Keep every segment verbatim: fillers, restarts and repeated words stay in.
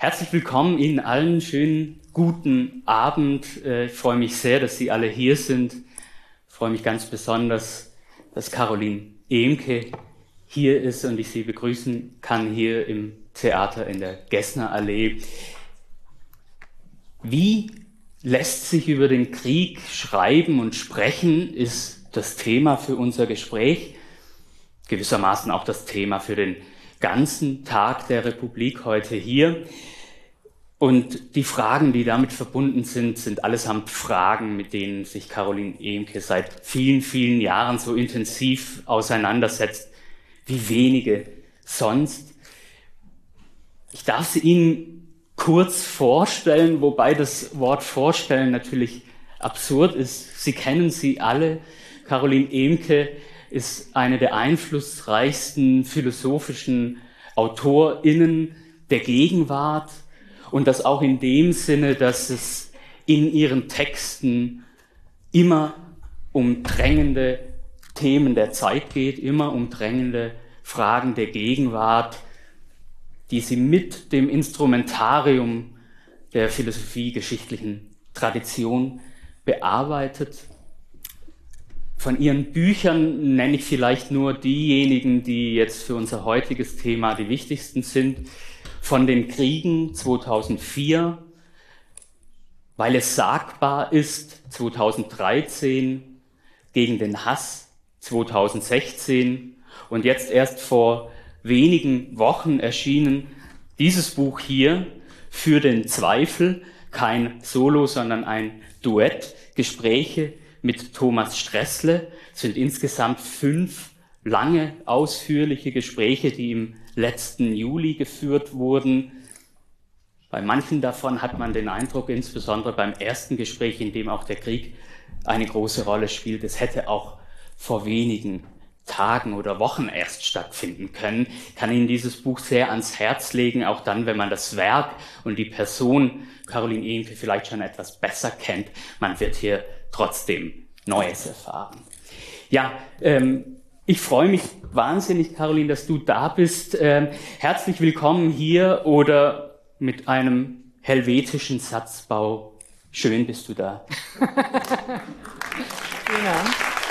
Herzlich willkommen Ihnen allen, schönen guten Abend. Ich freue mich sehr, dass Sie alle hier sind. Ich freue mich ganz besonders, dass Caroline Ehmke hier ist und ich Sie begrüßen kann hier im Theater in der Gessner Allee. Wie lässt sich über den Krieg schreiben und sprechen, ist das Thema für unser Gespräch. Gewissermaßen auch das Thema für den ganzen Tag der Republik heute hier. Und die Fragen, die damit verbunden sind, sind allesamt Fragen, mit denen sich Caroline Ehmke seit vielen, vielen Jahren so intensiv auseinandersetzt, wie wenige sonst. Ich darf sie Ihnen kurz vorstellen, wobei das Wort vorstellen natürlich absurd ist. Sie kennen sie alle. Caroline Ehmke ist eine der einflussreichsten philosophischen AutorInnen der Gegenwart. Und das auch in dem Sinne, dass es in ihren Texten immer um drängende Themen der Zeit geht, immer um drängende Fragen der Gegenwart, die sie mit dem Instrumentarium der philosophiegeschichtlichen Tradition bearbeitet. Von ihren Büchern nenne ich vielleicht nur diejenigen, die jetzt für unser heutiges Thema die wichtigsten sind. Von den Kriegen zweitausendvier, weil es sagbar ist, zweitausenddreizehn, gegen den Hass zweitausendsechzehn und jetzt erst vor wenigen Wochen erschienen dieses Buch hier, Für den Zweifel, kein Solo, sondern ein Duett, Gespräche mit Thomas Stressle. Es sind insgesamt fünf lange, ausführliche Gespräche, die im letzten Juli geführt wurden. Bei manchen davon hat man den Eindruck, insbesondere beim ersten Gespräch, in dem auch der Krieg eine große Rolle spielt, es hätte auch vor wenigen Tagen oder Wochen erst stattfinden können. Ich kann Ihnen dieses Buch sehr ans Herz legen, auch dann, wenn man das Werk und die Person Caroline Ehmke vielleicht schon etwas besser kennt. Man wird hier trotzdem Neues erfahren. Ja, ähm, ich freue mich wahnsinnig, Caroline, dass du da bist. Ähm, herzlich willkommen hier oder mit einem helvetischen Satzbau. Schön bist du da. Ja.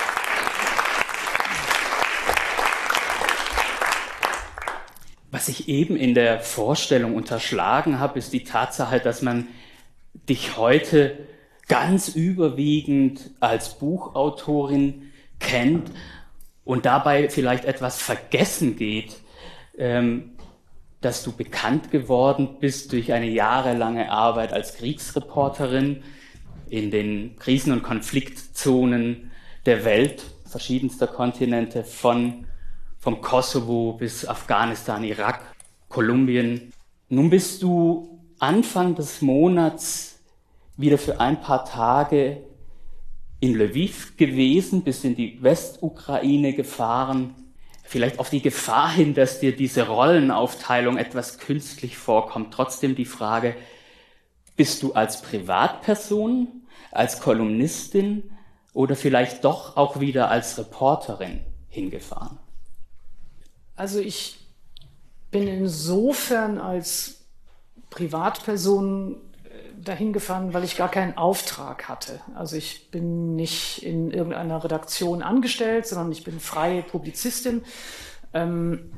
Was ich eben in der Vorstellung unterschlagen habe, ist die Tatsache, dass man dich heute ganz überwiegend als Buchautorin kennt und dabei vielleicht etwas vergessen geht, ähm, dass du bekannt geworden bist durch eine jahrelange Arbeit als Kriegsreporterin in den Krisen- und Konfliktzonen der Welt, verschiedenster Kontinente, von, vom Kosovo bis Afghanistan, Irak, Kolumbien. Nun bist du Anfang des Monats wieder für ein paar Tage in Lviv gewesen, bis in die Westukraine gefahren, vielleicht auf die Gefahr hin, dass dir diese Rollenaufteilung etwas künstlich vorkommt. Trotzdem die Frage, bist du als Privatperson, als Kolumnistin oder vielleicht doch auch wieder als Reporterin hingefahren? Also ich bin insofern als Privatperson dahin gefahren, weil ich gar keinen Auftrag hatte. Also ich bin nicht in irgendeiner Redaktion angestellt, sondern ich bin freie Publizistin. Ähm,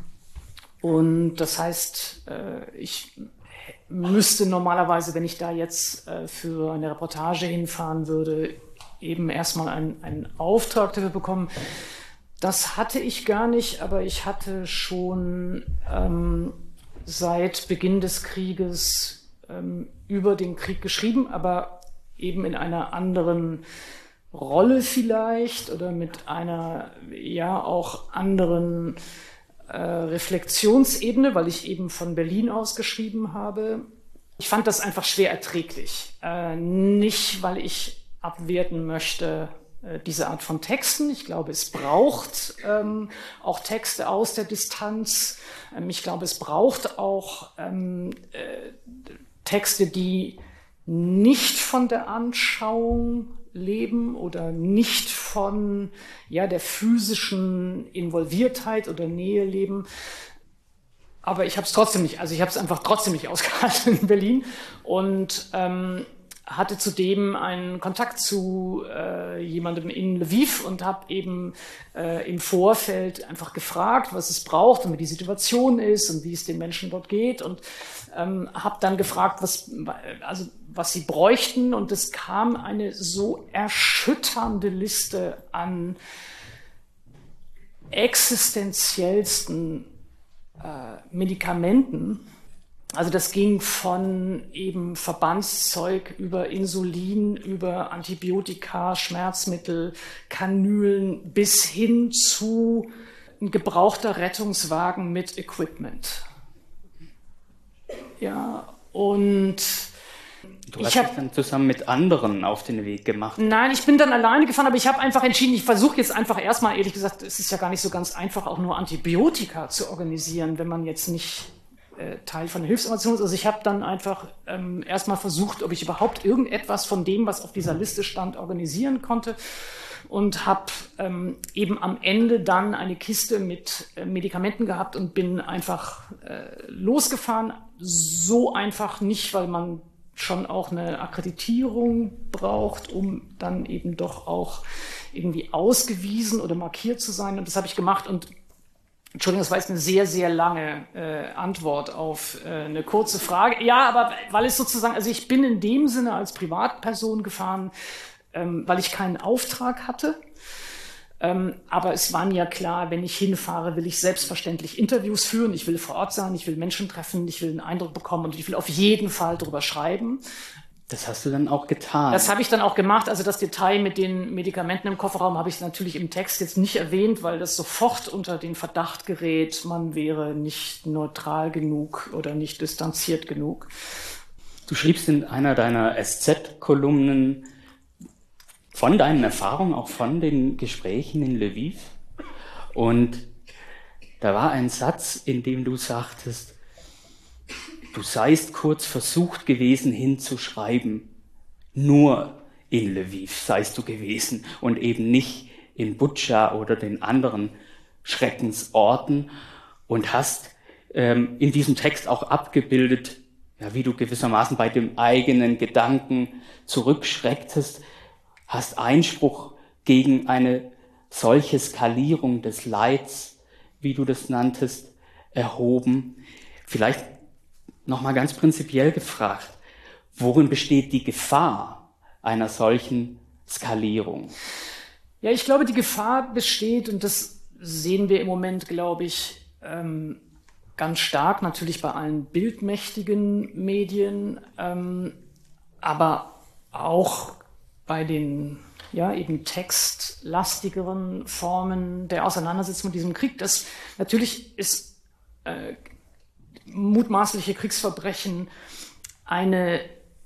und das heißt, äh, ich müsste normalerweise, wenn ich da jetzt äh, für eine Reportage hinfahren würde, eben erstmal einen, einen Auftrag dafür bekommen. Das hatte ich gar nicht, aber ich hatte schon ähm, seit Beginn des Krieges über den Krieg geschrieben, aber eben in einer anderen Rolle vielleicht oder mit einer ja auch anderen äh, Reflexionsebene, weil ich eben von Berlin aus geschrieben habe. Ich fand das einfach schwer erträglich. Äh, nicht, weil ich abwerten möchte, äh, diese Art von Texten. Ich glaube, es braucht ähm, auch Texte aus der Distanz. Ähm, ich glaube, es braucht auch ähm, äh, Texte, die nicht von der Anschauung leben oder nicht von ja, der physischen Involviertheit oder Nähe leben. aber ich habe es trotzdem nicht, also ich habe es einfach trotzdem nicht ausgehalten in Berlin und ähm, hatte zudem einen Kontakt zu äh, jemandem in Lviv und habe eben äh, im Vorfeld einfach gefragt, was es braucht und wie die Situation ist und wie es den Menschen dort geht und ähm, habe dann gefragt, was, also, was sie bräuchten und es kam eine so erschütternde Liste an existenziellsten äh, Medikamenten. Also das ging von eben Verbandszeug über Insulin, über Antibiotika, Schmerzmittel, Kanülen bis hin zu ein gebrauchter Rettungswagen mit Equipment. Ja, und du hast dich dann zusammen mit anderen auf den Weg gemacht. Nein, ich bin dann alleine gefahren, aber ich habe einfach entschieden, ich versuche jetzt einfach erstmal, ehrlich gesagt, es ist ja gar nicht so ganz einfach, auch nur Antibiotika zu organisieren, wenn man jetzt nicht äh, Teil von der Hilfsorganisation ist. Also ich habe dann einfach ähm, erstmal versucht, ob ich überhaupt irgendetwas von dem, was auf dieser Liste stand, organisieren konnte und habe ähm, eben am Ende dann eine Kiste mit äh, Medikamenten gehabt und bin einfach äh, losgefahren. So einfach nicht, weil man schon auch eine Akkreditierung braucht, um dann eben doch auch irgendwie ausgewiesen oder markiert zu sein. Und das habe ich gemacht. Und Entschuldigung, das war jetzt eine sehr, sehr lange äh, Antwort auf äh, eine kurze Frage. Ja, aber weil es sozusagen, also ich bin in dem Sinne als Privatperson gefahren, ähm, weil ich keinen Auftrag hatte. Ähm, aber es war mir klar, wenn ich hinfahre, will ich selbstverständlich Interviews führen. Ich will vor Ort sein, ich will Menschen treffen, ich will einen Eindruck bekommen und ich will auf jeden Fall drüber schreiben. Das hast du dann auch getan. Das habe ich dann auch gemacht. Also das Detail mit den Medikamenten im Kofferraum habe ich natürlich im Text jetzt nicht erwähnt, weil das sofort unter den Verdacht gerät, man wäre nicht neutral genug oder nicht distanziert genug. Du schriebst in einer deiner S Z-Kolumnen von deinen Erfahrungen, auch von den Gesprächen in Lviv. Und da war ein Satz, in dem du sagtest, du seist kurz versucht gewesen hinzuschreiben, nur in Lviv seist du gewesen und eben nicht in Butscha oder den anderen Schreckensorten und hast ähm, in diesem Text auch abgebildet, ja, wie du gewissermaßen bei dem eigenen Gedanken zurückschrecktest, hast Einspruch gegen eine solche Skalierung des Leids, wie du das nanntest, erhoben. Vielleicht nochmal ganz prinzipiell gefragt, worin besteht die Gefahr einer solchen Skalierung? Ja, ich glaube, die Gefahr besteht, und das sehen wir im Moment, glaube ich, ähm, ganz stark, natürlich bei allen bildmächtigen Medien, ähm, aber auch bei den ja eben textlastigeren Formen der Auseinandersetzung mit diesem Krieg. Das natürlich ist äh, mutmaßliche Kriegsverbrechen eine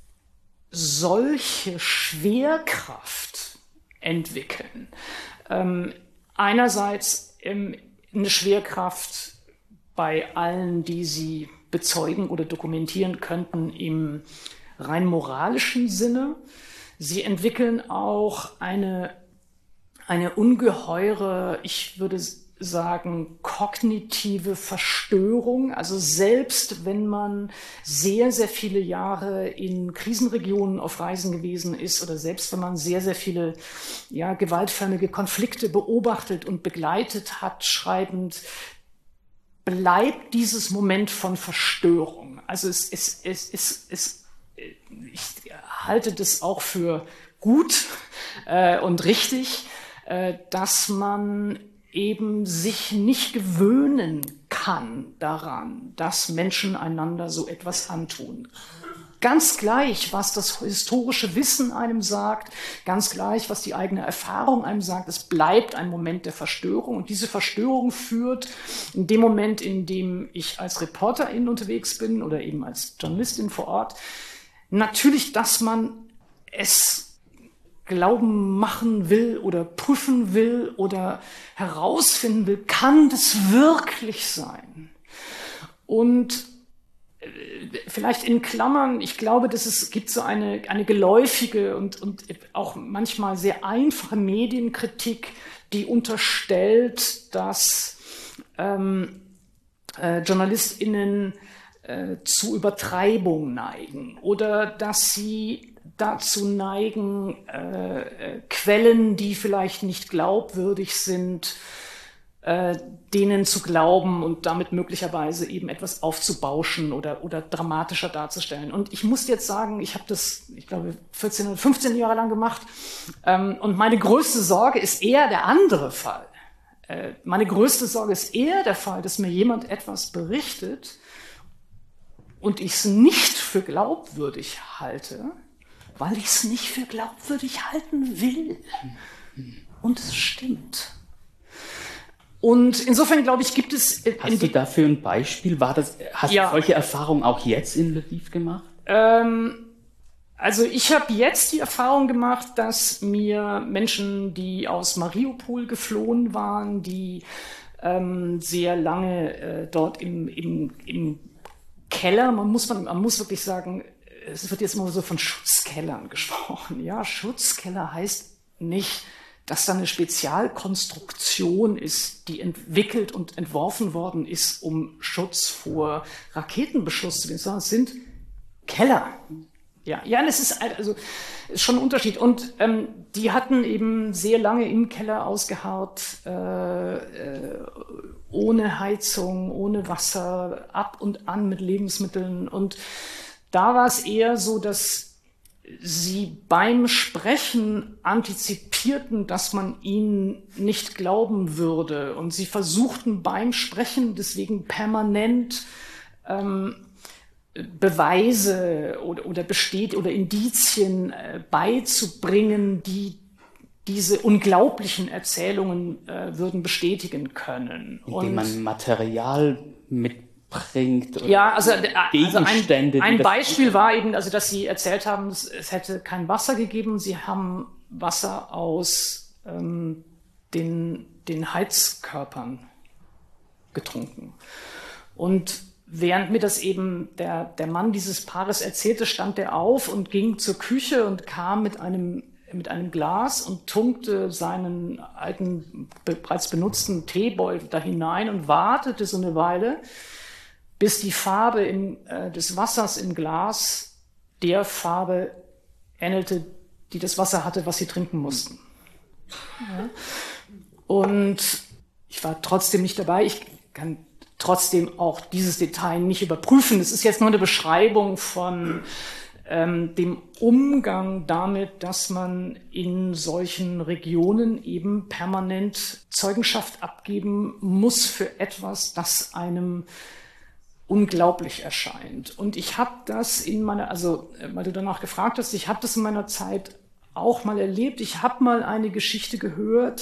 solche Schwerkraft entwickeln. Ähm, einerseits ähm, eine Schwerkraft bei allen, die sie bezeugen oder dokumentieren könnten im rein moralischen Sinne. Sie entwickeln auch eine, eine ungeheure, ich würde sagen, kognitive Verstörung. Also selbst wenn man sehr, sehr viele Jahre in Krisenregionen auf Reisen gewesen ist oder selbst wenn man sehr, sehr viele ja, gewaltförmige Konflikte beobachtet und begleitet hat, schreibend, bleibt dieses Moment von Verstörung. Also es, es, es, es, es ich halte das auch für gut äh, und richtig, äh, dass man eben sich nicht gewöhnen kann daran, dass Menschen einander so etwas antun. Ganz gleich, was das historische Wissen einem sagt, ganz gleich, was die eigene Erfahrung einem sagt, es bleibt ein Moment der Verstörung. Und diese Verstörung führt in dem Moment, in dem ich als Reporterin unterwegs bin oder eben als Journalistin vor Ort, natürlich, dass man es glauben machen will oder prüfen will oder herausfinden will, kann das wirklich sein? Und vielleicht in Klammern, ich glaube, dass es gibt so eine, eine geläufige und, und auch manchmal sehr einfache Medienkritik, die unterstellt, dass ähm, äh, JournalistInnen äh, zu Übertreibung neigen oder dass sie dazu neigen, äh, äh, Quellen, die vielleicht nicht glaubwürdig sind, äh, denen zu glauben und damit möglicherweise eben etwas aufzubauschen oder, oder dramatischer darzustellen. Und ich muss jetzt sagen, ich habe das, ich glaube, vierzehn oder fünfzehn Jahre lang gemacht, ähm, und meine größte Sorge ist eher der andere Fall. Äh, meine größte Sorge ist eher der Fall, dass mir jemand etwas berichtet und ich es nicht für glaubwürdig halte, weil ich es nicht für glaubwürdig halten will. Und es stimmt. Und insofern, glaube ich, gibt es... Hast du dafür ein Beispiel? War das, hast ja. du solche Erfahrungen auch jetzt in Lviv gemacht? Ähm, also ich habe jetzt die Erfahrung gemacht, dass mir Menschen, die aus Mariupol geflohen waren, die ähm, sehr lange äh, dort im, im, im Keller, man muss, man, man muss wirklich sagen, es wird jetzt immer so von Schutzkellern gesprochen. Ja, Schutzkeller heißt nicht, dass da eine Spezialkonstruktion ist, die entwickelt und entworfen worden ist, um Schutz vor Raketenbeschuss zu geben, sondern es sind Keller. Ja, ja, das ist also ist schon ein Unterschied. Und ähm, die hatten eben sehr lange im Keller ausgeharrt, äh, äh, ohne Heizung, ohne Wasser, ab und an mit Lebensmitteln. Und da war es eher so, dass sie beim Sprechen antizipierten, dass man ihnen nicht glauben würde. Und sie versuchten beim Sprechen deswegen permanent ähm, Beweise oder, oder besteht oder Indizien äh, beizubringen, die diese unglaublichen Erzählungen äh, würden bestätigen können. Indem Und man Material mitbringt. Oder ja, also, also ein, ein Beispiel war eben, also dass sie erzählt haben, es, es hätte kein Wasser gegeben. Sie haben Wasser aus ähm, den, den Heizkörpern getrunken. Und während mir das eben der, der Mann dieses Paares erzählte, stand er auf und ging zur Küche und kam mit einem, mit einem Glas und tunkte seinen alten, bereits benutzten Teebeutel da hinein und wartete so eine Weile, bis die Farbe in, äh, des Wassers im Glas der Farbe ähnelte, die das Wasser hatte, was sie trinken mussten. Ja. Und ich war trotzdem nicht dabei. Ich kann trotzdem auch dieses Detail nicht überprüfen. Es ist jetzt nur eine Beschreibung von ähm, dem Umgang damit, dass man in solchen Regionen eben permanent Zeugenschaft abgeben muss für etwas, das einem unglaublich erscheint. Und ich habe das in meiner, also weil du danach gefragt hast, ich habe das in meiner Zeit auch mal erlebt. Ich habe mal eine Geschichte gehört,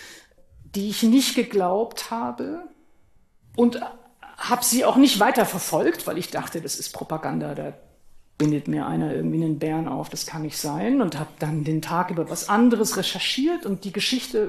die ich nicht geglaubt habe, und habe sie auch nicht weiter verfolgt, weil ich dachte, das ist Propaganda, da bindet mir einer irgendwie einen Bären auf, das kann nicht sein. Und habe dann den Tag über was anderes recherchiert. Und die Geschichte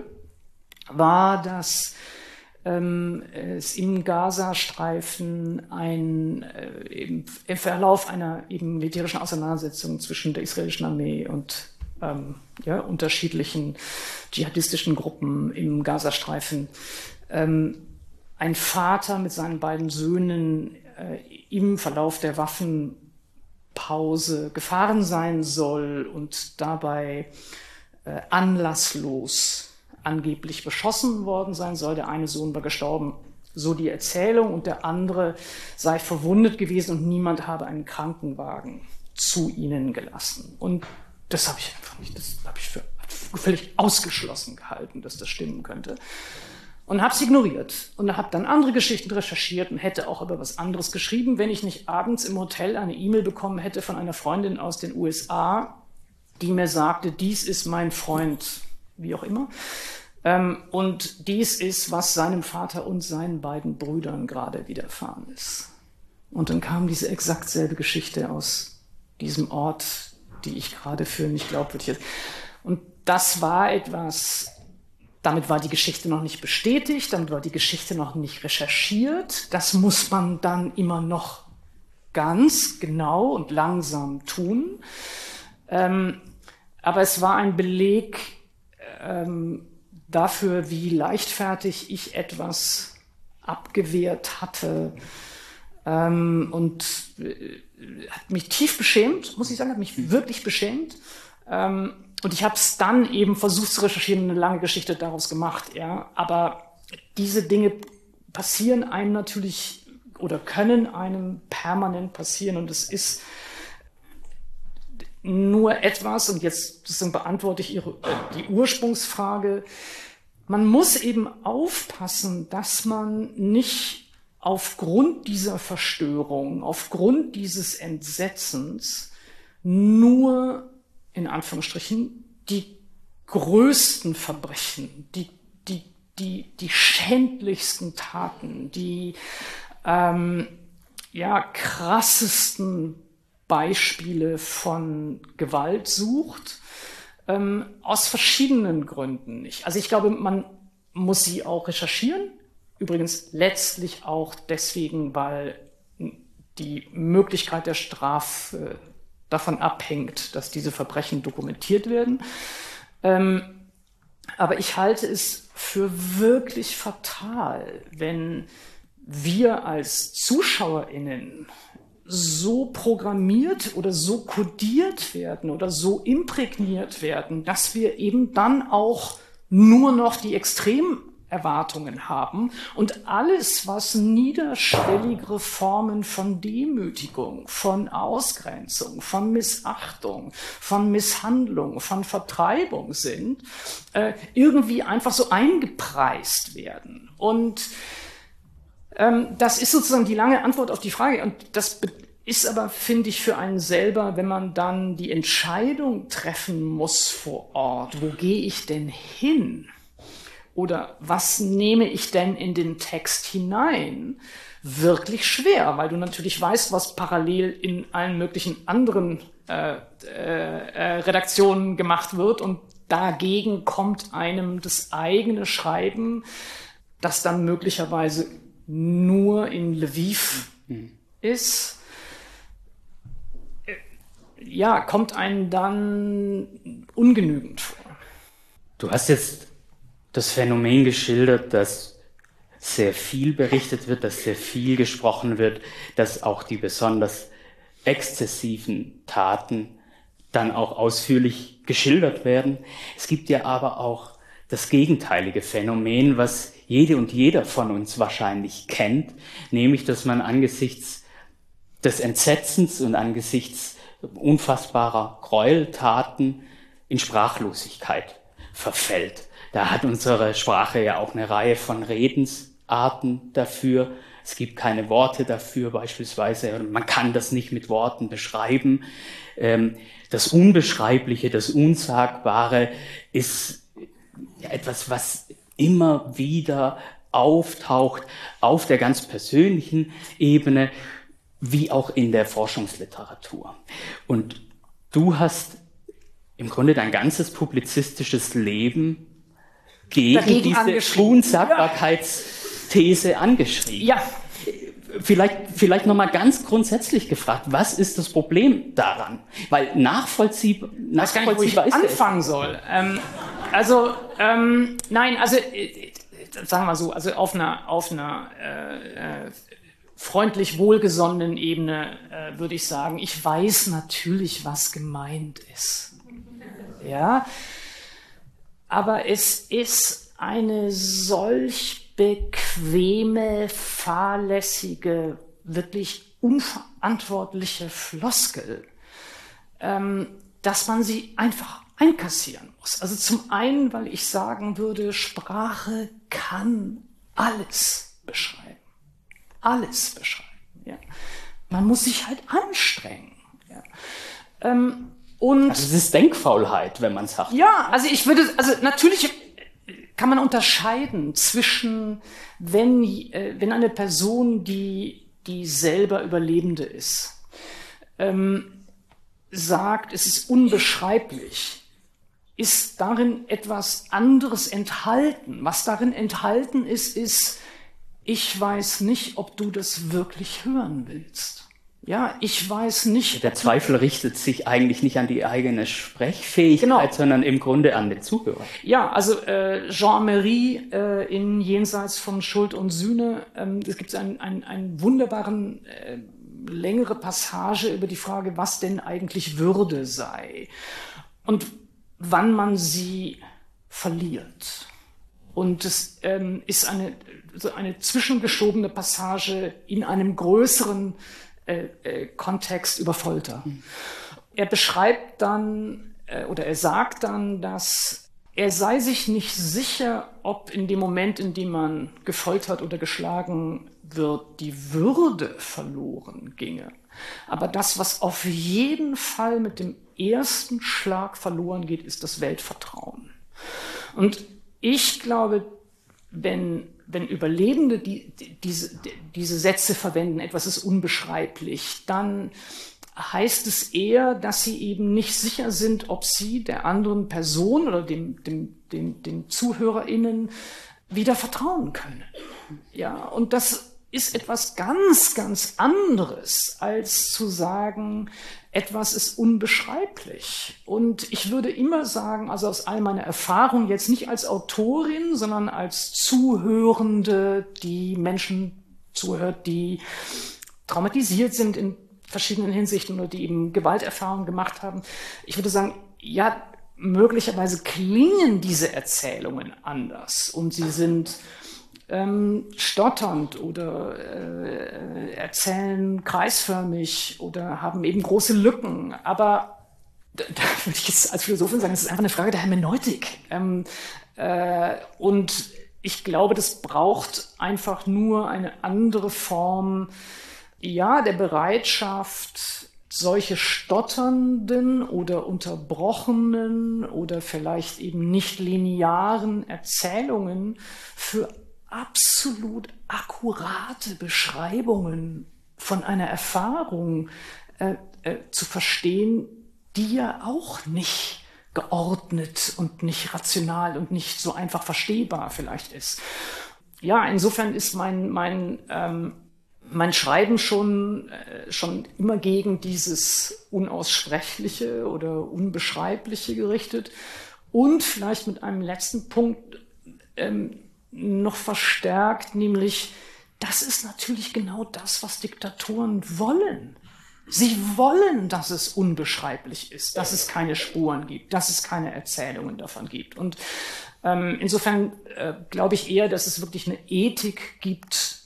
war, dass ähm, es im Gazastreifen ein, äh, im, im Verlauf einer eben militärischen Auseinandersetzung zwischen der israelischen Armee und ähm, ja, unterschiedlichen dschihadistischen Gruppen im Gazastreifen ähm, ein Vater mit seinen beiden Söhnen äh, im Verlauf der Waffenpause gefahren sein soll und dabei äh, anlasslos angeblich beschossen worden sein soll. Der eine Sohn war gestorben, so die Erzählung, und der andere sei verwundet gewesen und niemand habe einen Krankenwagen zu ihnen gelassen. Und das habe ich einfach nicht, das habe ich für völlig ausgeschlossen gehalten, dass das stimmen könnte. Und habe es ignoriert und habe dann andere Geschichten recherchiert und hätte auch über was anderes geschrieben, wenn ich nicht abends im Hotel eine E-Mail bekommen hätte von einer Freundin aus den U S A, die mir sagte, dies ist mein Freund, wie auch immer, ähm, und dies ist, was seinem Vater und seinen beiden Brüdern gerade widerfahren ist. Und dann kam diese exakt selbe Geschichte aus diesem Ort, die ich gerade für nicht glaubwürdig. Und das war etwas... Damit war die Geschichte noch nicht bestätigt, damit war die Geschichte noch nicht recherchiert. Das muss man dann immer noch ganz genau und langsam tun. Ähm, aber es war ein Beleg ähm, dafür, wie leichtfertig ich etwas abgewehrt hatte. Ähm, und äh, hat mich tief beschämt, muss ich sagen, hat mich wirklich beschämt. Ähm, und ich habe es dann eben versucht zu recherchieren, eine lange Geschichte daraus gemacht. Ja. Aber diese Dinge passieren einem natürlich oder können einem permanent passieren. Und es ist nur etwas, und jetzt sozusagen beantworte ich Ihre, äh, die Ursprungsfrage, man muss eben aufpassen, dass man nicht aufgrund dieser Verstörung, aufgrund dieses Entsetzens nur, in Anführungsstrichen, die größten Verbrechen, die, die, die, die schändlichsten Taten, die ähm, ja, krassesten Beispiele von Gewalt sucht, ähm, aus verschiedenen Gründen nicht. Also ich glaube, man muss sie auch recherchieren, übrigens letztlich auch deswegen, weil die Möglichkeit der Strafe davon abhängt, dass diese Verbrechen dokumentiert werden. Ähm, aber ich halte es für wirklich fatal, wenn wir als ZuschauerInnen so programmiert oder so kodiert werden oder so imprägniert werden, dass wir eben dann auch nur noch die Extremerwartungen haben und alles, was niederschwelligere Formen von Demütigung, von Ausgrenzung, von Missachtung, von Misshandlung, von Vertreibung sind, äh, irgendwie einfach so eingepreist werden. Und das ist sozusagen die lange Antwort auf die Frage. Und das ist aber, finde ich, für einen selber, wenn man dann die Entscheidung treffen muss vor Ort, wo gehe ich denn hin? Oder was nehme ich denn in den Text hinein? Wirklich schwer, weil du natürlich weißt, was parallel in allen möglichen anderen äh, äh, Redaktionen gemacht wird. Und dagegen kommt einem das eigene Schreiben, das dann möglicherweise nur in Lviv mhm. ist, ja, kommt einem dann ungenügend vor. Du hast jetzt das Phänomen geschildert, dass sehr viel berichtet wird, dass sehr viel gesprochen wird, dass auch die besonders exzessiven Taten dann auch ausführlich geschildert werden. Es gibt ja aber auch das gegenteilige Phänomen, was jede und jeder von uns wahrscheinlich kennt, nämlich, dass man angesichts des Entsetzens und angesichts unfassbarer Gräueltaten in Sprachlosigkeit verfällt. Da hat unsere Sprache ja auch eine Reihe von Redensarten dafür. Es gibt keine Worte dafür beispielsweise. Man kann das nicht mit Worten beschreiben. Das Unbeschreibliche, das Unsagbare ist etwas, was immer wieder auftaucht auf der ganz persönlichen Ebene, wie auch in der Forschungsliteratur. Und du hast im Grunde dein ganzes publizistisches Leben gegen Dagegen diese Unsagbarkeitsthese angeschrieben. Ja. Vielleicht, vielleicht nochmal ganz grundsätzlich gefragt, was ist das Problem daran? Weil nachvollziehbar, nachvollziehbar ich gar nicht, wo ich ist anfangen es. soll. Ähm, also, ähm, nein, also, äh, sagen wir mal so, also auf einer, auf einer äh, äh, freundlich wohlgesonnenen Ebene äh, würde ich sagen, ich weiß natürlich, was gemeint ist. Ja, aber es ist eine solch bequeme, fahrlässige, wirklich unverantwortliche Floskel, ähm, dass man sie einfach einkassieren muss. Also zum einen, weil ich sagen würde, Sprache kann alles beschreiben. Alles beschreiben. Ja. Man muss sich halt anstrengen. Ja. Ähm, und also es ist Denkfaulheit, wenn man sagt. Ja, also ich würde, also natürlich kann man unterscheiden zwischen, wenn, äh, wenn eine Person, die, die selber Überlebende ist, ähm, sagt, es ist unbeschreiblich, ist darin etwas anderes enthalten. Was darin enthalten ist, ist, ich weiß nicht, ob du das wirklich hören willst. Ja, ich weiß nicht. Der Zweifel richtet sich eigentlich nicht an die eigene Sprechfähigkeit, genau, sondern im Grunde an den Zuhörer. Ja, also äh, Jean Méry äh, in Jenseits von Schuld und Sühne, ähm, es gibt einen, einen, einen wunderbaren, äh, längere Passage über die Frage, was denn eigentlich Würde sei und wann man sie verliert. Und es ähm, ist eine, so eine zwischengeschobene Passage in einem größeren Äh, äh, Kontext über Folter. Mhm. Er beschreibt dann äh, oder er sagt dann, dass er sei sich nicht sicher, ob in dem Moment, in dem man gefoltert oder geschlagen wird, die Würde verloren ginge. Aber das, was auf jeden Fall mit dem ersten Schlag verloren geht, ist das Weltvertrauen. Und ich glaube, wenn Wenn Überlebende die, die, diese, die, diese Sätze verwenden, etwas ist unbeschreiblich, dann heißt es eher, dass sie eben nicht sicher sind, ob sie der anderen Person oder dem, dem, dem, den ZuhörerInnen wieder vertrauen können. Ja, und das ist etwas ganz, ganz anderes, als zu sagen, etwas ist unbeschreiblich. Und ich würde immer sagen, also aus all meiner Erfahrung, jetzt nicht als Autorin, sondern als Zuhörende, die Menschen zuhört, die traumatisiert sind in verschiedenen Hinsichten oder die eben Gewalterfahrungen gemacht haben. Ich würde sagen, ja, möglicherweise klingen diese Erzählungen anders und sie sind Ähm, stotternd oder äh, erzählen kreisförmig oder haben eben große Lücken. Aber da, da würde ich jetzt als Philosophin sagen, es ist einfach eine Frage der Hermeneutik. Ähm, äh, und ich glaube, das braucht einfach nur eine andere Form, ja, der Bereitschaft, solche stotternden oder unterbrochenen oder vielleicht eben nicht linearen Erzählungen für absolut akkurate Beschreibungen von einer Erfahrung äh, äh, zu verstehen, die ja auch nicht geordnet und nicht rational und nicht so einfach verstehbar vielleicht ist. Ja, insofern ist mein, mein, ähm, mein Schreiben schon, äh, schon immer gegen dieses Unaussprechliche oder Unbeschreibliche gerichtet und vielleicht mit einem letzten Punkt ähm, noch verstärkt, nämlich, das ist natürlich genau das, was Diktatoren wollen. Sie wollen, dass es unbeschreiblich ist, dass es keine Spuren gibt, dass es keine Erzählungen davon gibt. Und ähm, insofern äh, glaube ich eher, dass es wirklich eine Ethik gibt,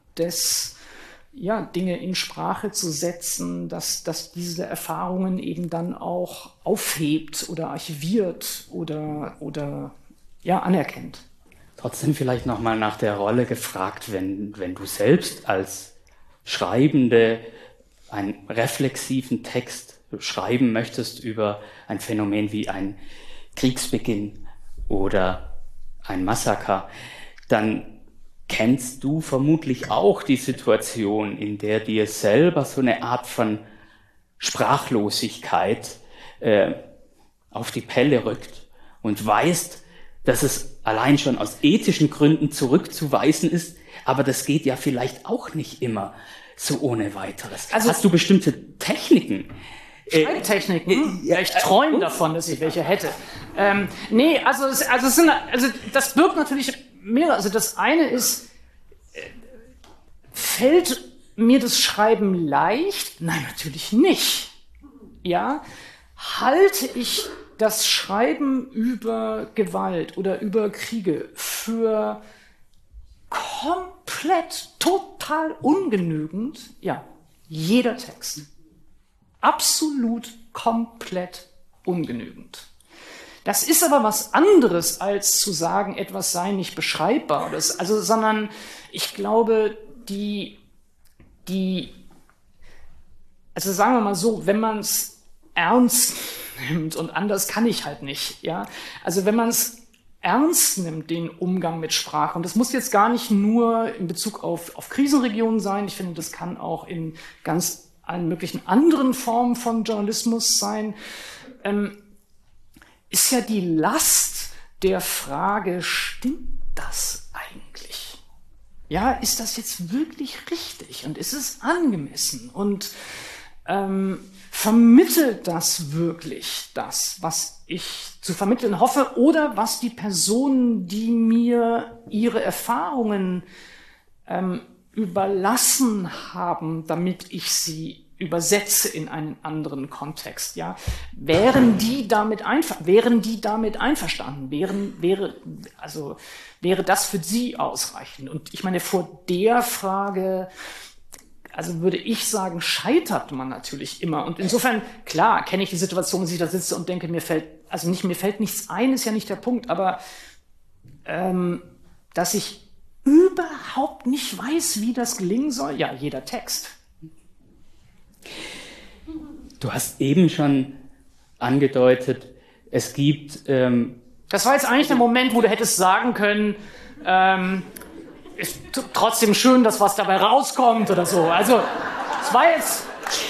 des, ja, Dinge in Sprache zu setzen, dass, dass diese Erfahrungen eben dann auch aufhebt oder archiviert oder, oder ja, anerkennt. Trotzdem vielleicht nochmal nach der Rolle gefragt, wenn, wenn du selbst als Schreibende einen reflexiven Text schreiben möchtest über ein Phänomen wie ein Kriegsbeginn oder ein Massaker, dann kennst du vermutlich auch die Situation, in der dir selber so eine Art von Sprachlosigkeit äh, auf die Pelle rückt und weißt, dass es allein schon aus ethischen Gründen zurückzuweisen ist, aber das geht ja vielleicht auch nicht immer so ohne weiteres. Also, hast du bestimmte Techniken? Schreibtechniken? Äh, ja, ich träume äh, davon, dass ich welche hätte. Ähm, nee, also, es, also, es sind, also das birgt natürlich mehrere. Also das eine ist, äh, fällt mir das Schreiben leicht? Nein, natürlich nicht. Ja, halte ich das Schreiben über Gewalt oder über Kriege für komplett, total ungenügend? Ja, jeder Text. Absolut komplett ungenügend. Das ist aber was anderes, als zu sagen, etwas sei nicht beschreibbar. Das, also, sondern ich glaube, die, die, also sagen wir mal so, wenn man es ernst nimmt, und anders kann ich halt nicht, ja. Also wenn man es ernst nimmt, den Umgang mit Sprache, und das muss jetzt gar nicht nur in Bezug auf, auf Krisenregionen sein, ich finde, das kann auch in ganz allen möglichen anderen Formen von Journalismus sein, ähm, ist ja die Last der Frage, stimmt das eigentlich? Ja, ist das jetzt wirklich richtig und ist es angemessen und ähm, vermittelt das wirklich das, was ich zu vermitteln hoffe oder was die Personen, die mir ihre Erfahrungen ähm, überlassen haben, damit ich sie übersetze in einen anderen Kontext, ja, wären die damit einver wären die damit einverstanden, wären, wäre, also, wäre das für sie ausreichend? Und ich meine, vor der Frage, also würde ich sagen, scheitert man natürlich immer. Und insofern, klar, kenne ich die Situation, dass ich da sitze und denke, mir fällt, also nicht, mir fällt nichts ein, ist ja nicht der Punkt, aber ähm, dass ich überhaupt nicht weiß, wie das gelingen soll, ja, jeder Text. Du hast eben schon angedeutet, es gibt... Ähm das war jetzt eigentlich der Moment, wo du hättest sagen können, ähm, ist trotzdem schön, dass was dabei rauskommt oder so. Also, es war jetzt...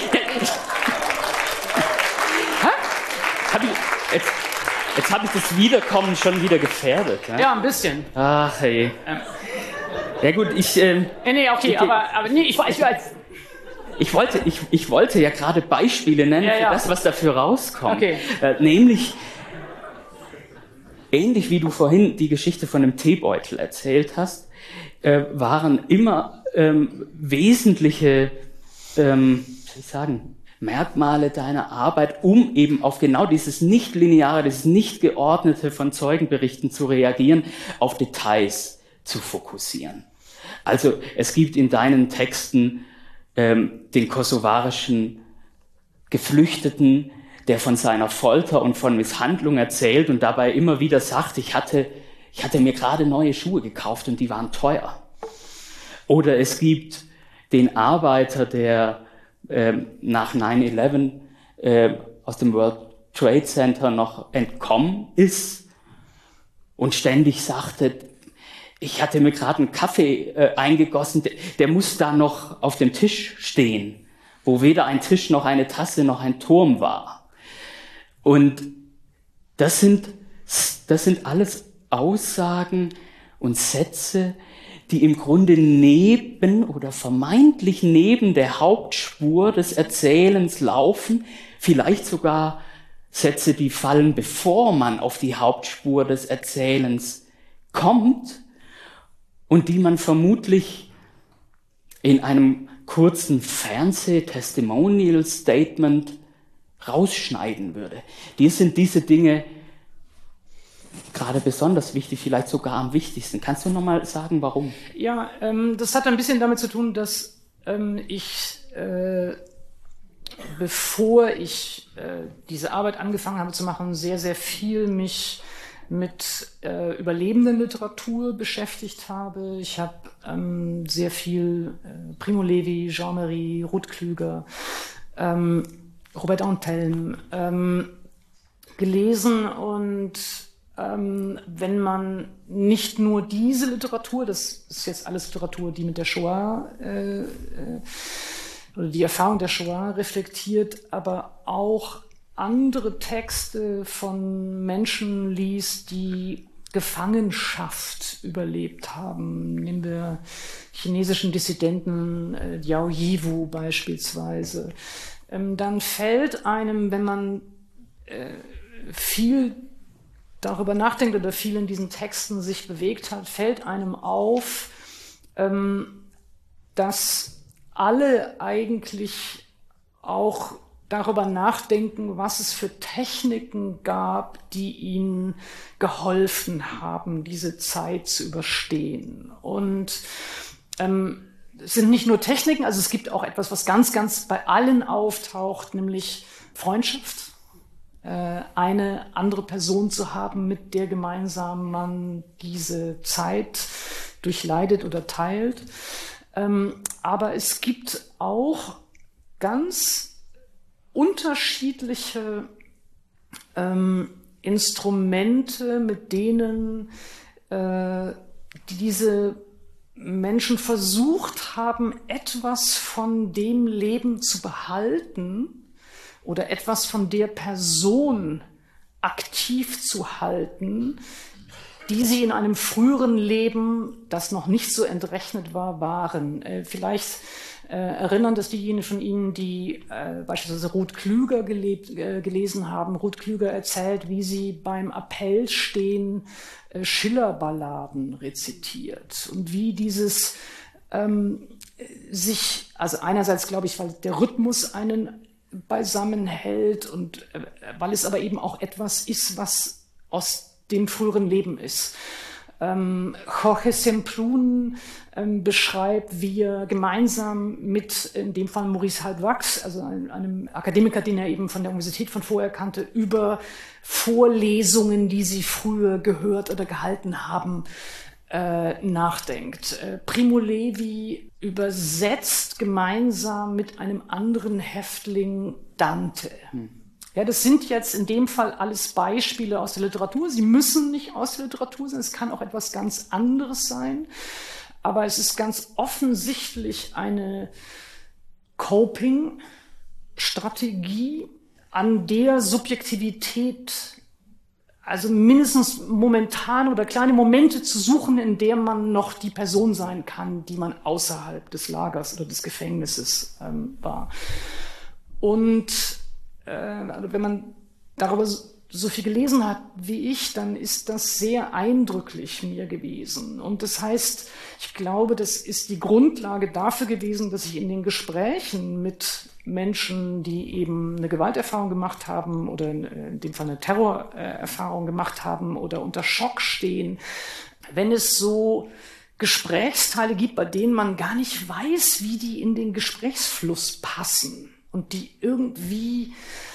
hab ich, jetzt jetzt habe ich das Wiederkommen schon wieder gefährdet. Ja, ja ein bisschen. Ach, hey. Ähm. Ja gut, ich... Ähm, nee, nee, okay, ich, aber, aber nee, ich, ich, ich, ich, wollte, ich, ich wollte ja gerade Beispiele nennen ja, für ja. das, was dafür rauskommt. Okay. Äh, nämlich, ähnlich wie du vorhin die Geschichte von dem Teebeutel erzählt hast, äh, waren immer ähm, wesentliche, ähm, wie soll ich sagen, Merkmale deiner Arbeit, um eben auf genau dieses nicht-lineare, dieses nicht-geordnete von Zeugenberichten zu reagieren, auf Details zu fokussieren. Also es gibt in deinen Texten ähm, den kosovarischen Geflüchteten, der von seiner Folter und von Misshandlung erzählt und dabei immer wieder sagt, ich hatte, ich hatte mir gerade neue Schuhe gekauft und die waren teuer. Oder es gibt den Arbeiter, der ähm, nach nine eleven äh, aus dem World Trade Center noch entkommen ist und ständig sagte, ich hatte mir gerade einen Kaffee äh, eingegossen, der, der muss da noch auf dem Tisch stehen, wo weder ein Tisch noch eine Tasse noch ein Turm war. Und das sind, das sind alles Aussagen und Sätze, die im Grunde neben oder vermeintlich neben der Hauptspur des Erzählens laufen, vielleicht sogar Sätze, die fallen, bevor man auf die Hauptspur des Erzählens kommt und die man vermutlich in einem kurzen Fernseh-Testimonial-Statement rausschneiden würde. Die sind diese Dinge gerade besonders wichtig, vielleicht sogar am wichtigsten. Kannst du noch mal sagen, warum? Ja, ähm, das hat ein bisschen damit zu tun, dass ähm, ich, äh, bevor ich äh, diese Arbeit angefangen habe zu machen, sehr, sehr viel mich mit äh, Überlebendenliteratur beschäftigt habe. Ich habe ähm, sehr viel äh, Primo Levi, Jean-Marie, Ruth Klüger, ähm, Robert Antelme ähm, gelesen und ähm, wenn man nicht nur diese Literatur, das ist jetzt alles Literatur, die mit der Shoah äh, äh, oder die Erfahrung der Shoah reflektiert, aber auch andere Texte von Menschen liest, die Gefangenschaft überlebt haben. Nehmen wir chinesischen Dissidenten, äh, Liao Yiwu beispielsweise. Ähm, dann fällt einem, wenn man äh, viel darüber nachdenkt oder viel in diesen Texten sich bewegt hat, fällt einem auf, ähm, dass alle eigentlich auch darüber nachdenken, was es für Techniken gab, die ihnen geholfen haben, diese Zeit zu überstehen. Und ähm, es sind nicht nur Techniken, also es gibt auch etwas, was ganz, ganz bei allen auftaucht, nämlich Freundschaft. Äh, eine andere Person zu haben, mit der gemeinsam man diese Zeit durchleidet oder teilt. Ähm, aber es gibt auch ganz unterschiedliche ähm, Instrumente, mit denen äh, die diese Menschen versucht haben, etwas von dem Leben zu behalten oder etwas von der Person aktiv zu halten, die sie in einem früheren Leben, das noch nicht so entrechnet war, waren. Äh, vielleicht äh, erinnern das diejenigen von Ihnen, die äh, beispielsweise Ruth Klüger gelebt, äh, gelesen haben. Ruth Klüger erzählt, wie sie beim Appell stehen, äh, Schiller-Balladen rezitiert und wie dieses ähm, sich, also einerseits glaube ich, weil der Rhythmus einen beisammen hält und äh, weil es aber eben auch etwas ist, was aus dem früheren Leben ist. Ähm, Jorge Semprún ähm, beschreibt, wie er gemeinsam mit, in dem Fall Maurice Halbwachs, also einem, einem Akademiker, den er eben von der Universität von vorher kannte, über Vorlesungen, die sie früher gehört oder gehalten haben, äh, nachdenkt. Äh, Primo Levi übersetzt gemeinsam mit einem anderen Häftling Dante. Hm. Ja, das sind jetzt in dem Fall alles Beispiele aus der Literatur. Sie müssen nicht aus der Literatur sein, es kann auch etwas ganz anderes sein. Aber es ist ganz offensichtlich eine Coping-Strategie, an der Subjektivität, also mindestens momentan oder kleine Momente zu suchen, in der man noch die Person sein kann, die man außerhalb des Lagers oder des Gefängnisses ähm, war. Und also wenn man darüber so viel gelesen hat wie ich, dann ist das sehr eindrücklich mir gewesen. Und das heißt, ich glaube, das ist die Grundlage dafür gewesen, dass ich in den Gesprächen mit Menschen, die eben eine Gewalterfahrung gemacht haben oder in dem Fall eine Terrorerfahrung gemacht haben oder unter Schock stehen, wenn es so Gesprächsteile gibt, bei denen man gar nicht weiß, wie die in den Gesprächsfluss passen und die irgendwie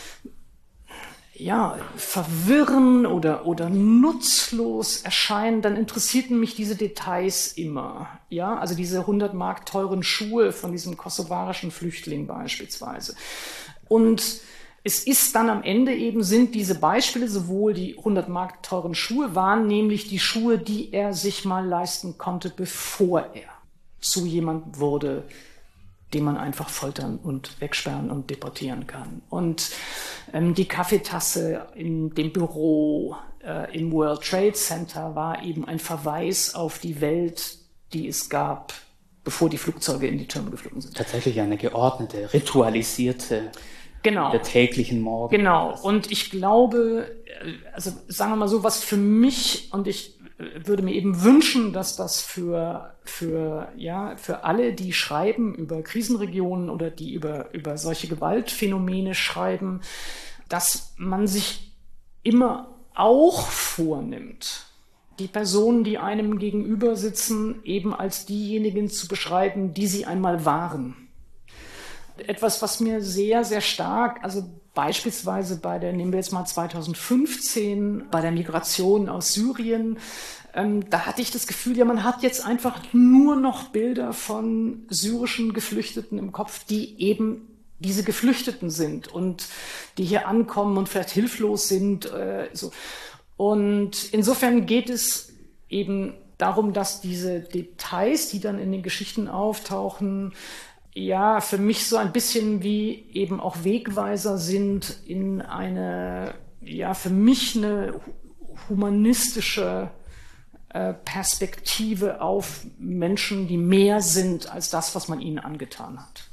ja, verwirren oder, oder nutzlos erscheinen, dann interessierten mich diese Details immer. Ja, also diese hundert Mark teuren Schuhe von diesem kosovarischen Flüchtling beispielsweise. Und es ist dann am Ende eben, sind diese Beispiele, sowohl die hundert Mark teuren Schuhe waren, nämlich die Schuhe, die er sich mal leisten konnte, bevor er zu jemand wurde, den man einfach foltern und wegsperren und deportieren kann. Und ähm, die Kaffeetasse in dem Büro äh, im World Trade Center war eben ein Verweis auf die Welt, die es gab, bevor die Flugzeuge in die Türme geflogen sind. Tatsächlich eine geordnete, ritualisierte, genau. Der täglichen Morgen. Genau. Und ich glaube, also sagen wir mal so, was für mich, und ich würde mir eben wünschen, dass das für, für, ja, für alle, die schreiben über Krisenregionen oder die über, über solche Gewaltphänomene schreiben, dass man sich immer auch vornimmt, die Personen, die einem gegenüber sitzen, eben als diejenigen zu beschreiben, die sie einmal waren. Etwas, was mir sehr, sehr stark, also beispielsweise bei der, nehmen wir jetzt mal zweitausendfünfzehn, bei der Migration aus Syrien, ähm, da hatte ich das Gefühl, ja, man hat jetzt einfach nur noch Bilder von syrischen Geflüchteten im Kopf, die eben diese Geflüchteten sind und die hier ankommen und vielleicht hilflos sind. Äh, so. Und insofern geht es eben darum, dass diese Details, die dann in den Geschichten auftauchen, ja, für mich so ein bisschen wie eben auch Wegweiser sind in eine, ja, für mich eine humanistische äh, Perspektive auf Menschen, die mehr sind als das, was man ihnen angetan hat.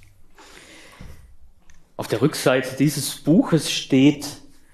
Auf der Rückseite dieses Buches steht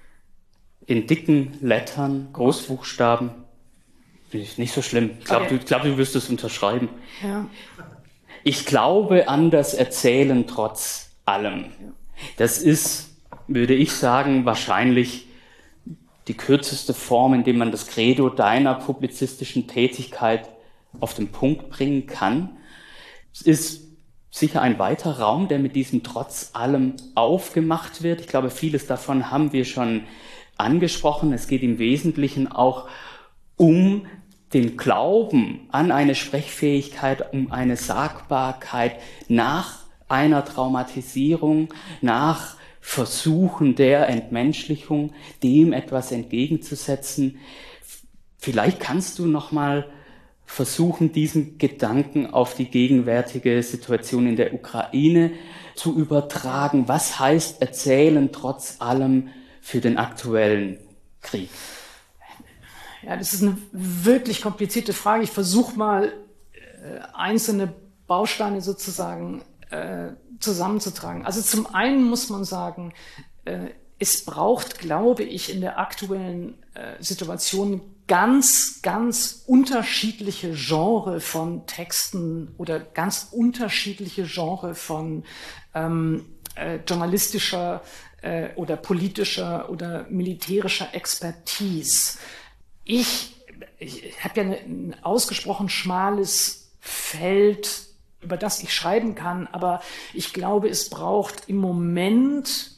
in dicken Lettern, Großbuchstaben, nicht so schlimm, ich glaube, okay. du, glaub, du wirst es unterschreiben. Ja. Ich glaube an das Erzählen trotz allem. Das ist, würde ich sagen, wahrscheinlich die kürzeste Form, in der man das Credo deiner publizistischen Tätigkeit auf den Punkt bringen kann. Es ist sicher ein weiter Raum, der mit diesem trotz allem aufgemacht wird. Ich glaube, vieles davon haben wir schon angesprochen. Es geht im Wesentlichen auch um den Glauben an eine Sprechfähigkeit, um eine Sagbarkeit nach einer Traumatisierung, nach Versuchen der Entmenschlichung, dem etwas entgegenzusetzen. Vielleicht kannst du noch mal versuchen, diesen Gedanken auf die gegenwärtige Situation in der Ukraine zu übertragen. Was heißt Erzählen trotz allem für den aktuellen Krieg? Ja, das ist eine wirklich komplizierte Frage. Ich versuche mal äh, einzelne Bausteine sozusagen äh, zusammenzutragen. Also zum einen muss man sagen, äh, es braucht, glaube ich, in der aktuellen äh, Situation ganz, ganz unterschiedliche Genre von Texten oder ganz unterschiedliche Genre von ähm, äh, journalistischer äh, oder politischer oder militärischer Expertise. Ich, ich habe ja eine, ein ausgesprochen schmales Feld, über das ich schreiben kann, aber ich glaube, es braucht im Moment,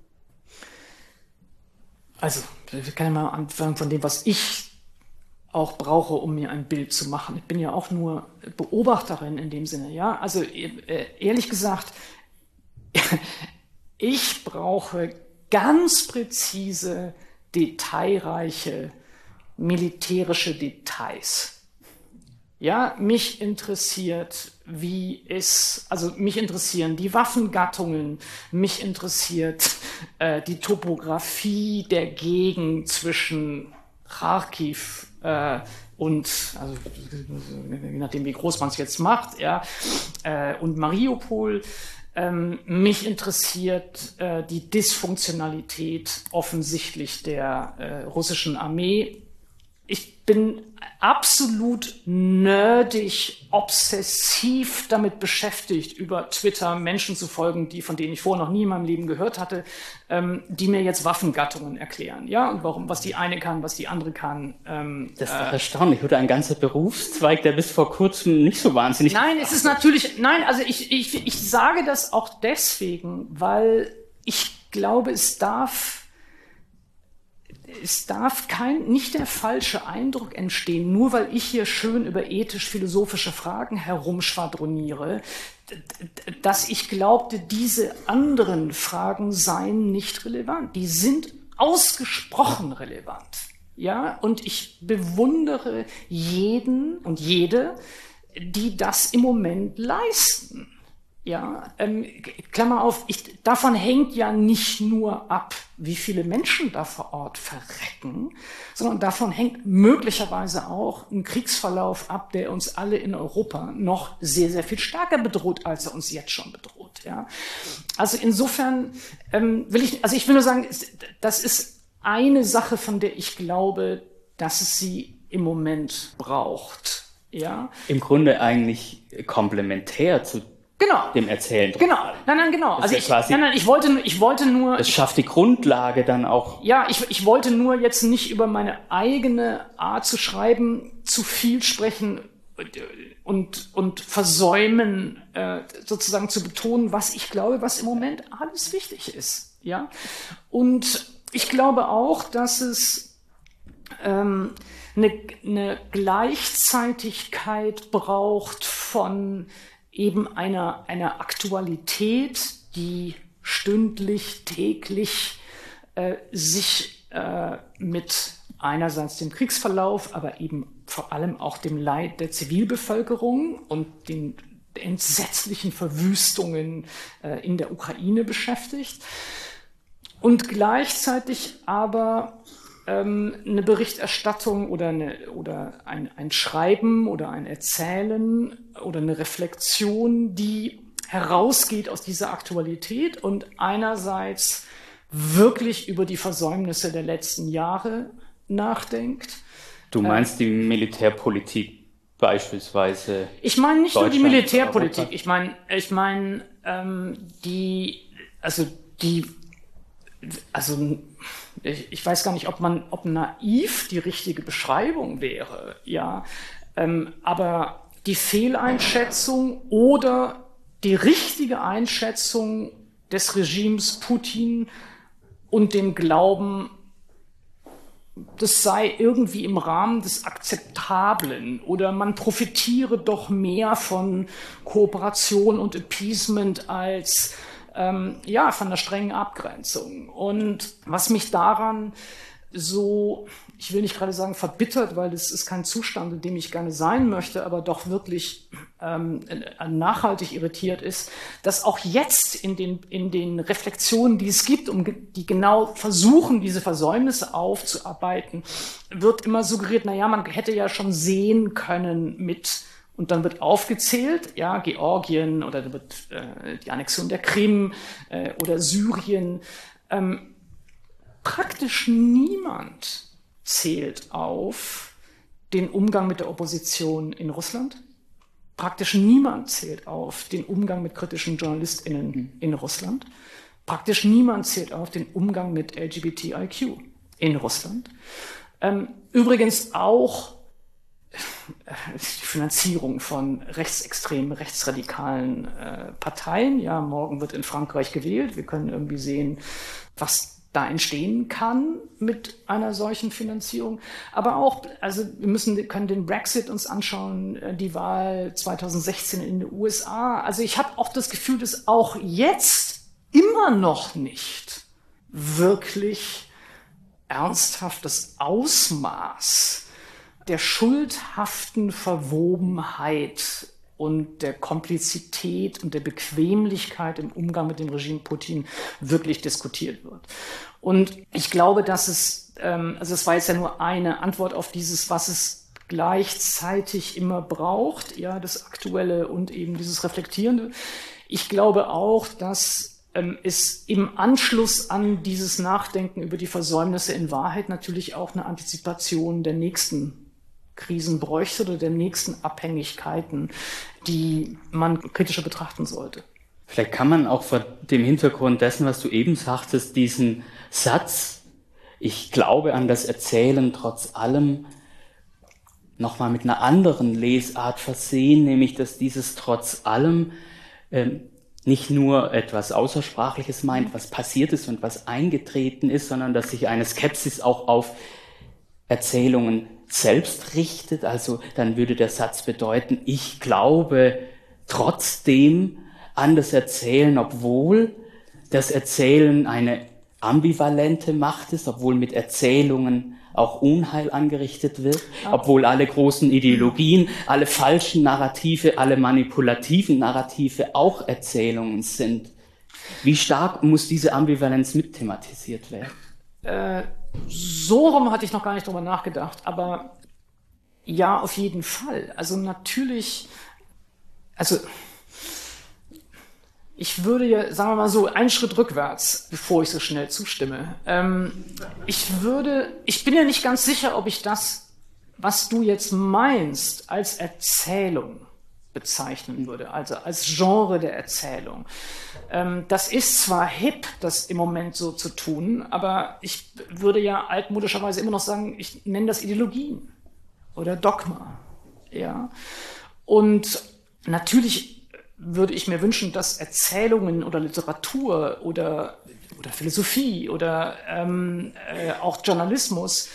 also ich kann ja mal anfangen von dem, was ich auch brauche, um mir ein Bild zu machen. Ich bin ja auch nur Beobachterin in dem Sinne, ja. Also ehrlich gesagt, ich brauche ganz präzise, detailreiche militärische Details. Ja, mich interessiert, wie es, also mich interessieren die Waffengattungen, mich interessiert äh, die Topographie der Gegend zwischen Kharkiv äh, und, also je nachdem, wie groß man es jetzt macht, ja, äh, und Mariupol. Ähm, mich interessiert äh, die Dysfunktionalität offensichtlich der äh, russischen Armee. Ich bin absolut nerdig, obsessiv damit beschäftigt, über Twitter Menschen zu folgen, die, von denen ich vorher noch nie in meinem Leben gehört hatte, ähm, die mir jetzt Waffengattungen erklären, ja, und warum, was die eine kann, was die andere kann. Ähm, das ist doch äh, erstaunlich, oder ein ganzer Berufszweig, der bis vor kurzem nicht so wahnsinnig... Nein, es ist natürlich, nein, also ich, ich, ich sage das auch deswegen, weil ich glaube, es darf... Es darf kein, nicht der falsche Eindruck entstehen, nur weil ich hier schön über ethisch-philosophische Fragen herumschwadroniere, dass ich glaubte, diese anderen Fragen seien nicht relevant. Die sind ausgesprochen relevant. Ja, und ich bewundere jeden und jede, die das im Moment leisten. Ja, ähm, Klammer auf, ich, davon hängt ja nicht nur ab, wie viele Menschen da vor Ort verrecken, sondern davon hängt möglicherweise auch ein Kriegsverlauf ab, der uns alle in Europa noch sehr, sehr viel stärker bedroht, als er uns jetzt schon bedroht. Ja, also insofern ähm, will ich, also ich will nur sagen, das ist eine Sache, von der ich glaube, dass es sie im Moment braucht. Ja, im Grunde eigentlich komplementär zu Genau. dem Erzählen. Genau. Nein, nein, genau. Das also ich, nein, nein, ich wollte, ich wollte nur. Es schafft die Grundlage dann auch. Ja, ich, ich wollte nur jetzt nicht über meine eigene Art zu schreiben zu viel sprechen und, und versäumen, äh, sozusagen zu betonen, was ich glaube, was im Moment alles wichtig ist. Ja. Und ich glaube auch, dass es, ähm, eine, eine Gleichzeitigkeit braucht von eben einer, einer Aktualität, die stündlich, täglich äh, sich äh, mit einerseits dem Kriegsverlauf, aber eben vor allem auch dem Leid der Zivilbevölkerung und den entsetzlichen Verwüstungen äh, in der Ukraine beschäftigt. Und gleichzeitig aber ähm, eine Berichterstattung oder, eine, oder ein, ein Schreiben oder ein Erzählen oder eine Reflexion, die herausgeht aus dieser Aktualität und einerseits wirklich über die Versäumnisse der letzten Jahre nachdenkt. Du meinst die Militärpolitik beispielsweise? Ich meine nicht nur die Militärpolitik. Ich meine, ich meine ähm, die, also die, also ich, ich weiß gar nicht, ob man, ob naiv die richtige Beschreibung wäre, ja, ähm, aber die Fehleinschätzung oder die richtige Einschätzung des Regimes Putin und den Glauben, das sei irgendwie im Rahmen des Akzeptablen oder man profitiere doch mehr von Kooperation und Appeasement als ähm, ja, von der strengen Abgrenzung. Und was mich daran so, ich will nicht gerade sagen verbittert, weil das ist kein Zustand, in dem ich gerne sein möchte, aber doch wirklich ähm, nachhaltig irritiert ist, dass auch jetzt in den, in den Reflexionen, die es gibt, um, die genau versuchen, diese Versäumnisse aufzuarbeiten, wird immer suggeriert, na ja, man hätte ja schon sehen können mit, und dann wird aufgezählt, ja, Georgien oder da wird äh, die Annexion der Krim äh, oder Syrien. Ähm, praktisch niemand zählt auf den Umgang mit der Opposition in Russland. Praktisch niemand zählt auf den Umgang mit kritischen JournalistInnen in Russland. Praktisch niemand zählt auf den Umgang mit L G B T I Q in Russland. Ähm, übrigens auch die Finanzierung von rechtsextremen, rechtsradikalen äh, Parteien. Ja, morgen wird in Frankreich gewählt. Wir können irgendwie sehen, was da entstehen kann mit einer solchen Finanzierung. Aber auch, also wir müssen, können den Brexit uns anschauen, die Wahl zwanzig sechzehn in den U S A. Also ich habe auch das Gefühl, dass auch jetzt immer noch nicht wirklich ernsthaftes Ausmaß der schuldhaften Verwobenheit und der Komplizität und der Bequemlichkeit im Umgang mit dem Regime Putin wirklich diskutiert wird. Und ich glaube, dass es, ähm, also es war jetzt ja nur eine Antwort auf dieses, was es gleichzeitig immer braucht, ja, das Aktuelle und eben dieses Reflektierende. Ich glaube auch, dass ähm, es im Anschluss an dieses Nachdenken über die Versäumnisse in Wahrheit natürlich auch eine Antizipation der nächsten Krisen bräuchte oder der nächsten Abhängigkeiten, die man kritischer betrachten sollte. Vielleicht kann man auch vor dem Hintergrund dessen, was du eben sagtest, diesen Satz, ich glaube an das Erzählen trotz allem, nochmal mit einer anderen Lesart versehen, nämlich dass dieses trotz allem ähm, nicht nur etwas Außersprachliches meint, was passiert ist und was eingetreten ist, sondern dass sich eine Skepsis auch auf Erzählungen selbst richtet. Also dann würde der Satz bedeuten, ich glaube trotzdem an das Erzählen, obwohl das Erzählen eine ambivalente Macht ist, obwohl mit Erzählungen auch Unheil angerichtet wird, obwohl alle großen Ideologien, alle falschen Narrative, alle manipulativen Narrative auch Erzählungen sind. Wie stark muss diese Ambivalenz mit thematisiert werden? Äh, so rum hatte ich noch gar nicht drüber nachgedacht, aber ja, auf jeden Fall. Also natürlich, also ich würde ja, sagen wir mal so, einen Schritt rückwärts, bevor ich so schnell zustimme. Ähm, ich würde, ich bin ja nicht ganz sicher, ob ich das, was du jetzt meinst, als Erzählung bezeichnen würde, also als Genre der Erzählung. Ähm, das ist zwar hip, das im Moment so zu tun, aber ich würde ja altmodischerweise immer noch sagen, ich nenne das Ideologien oder Dogma. Ja. Und natürlich würde ich mir wünschen, dass Erzählungen oder Literatur oder, oder Philosophie oder ähm, äh, auch Journalismus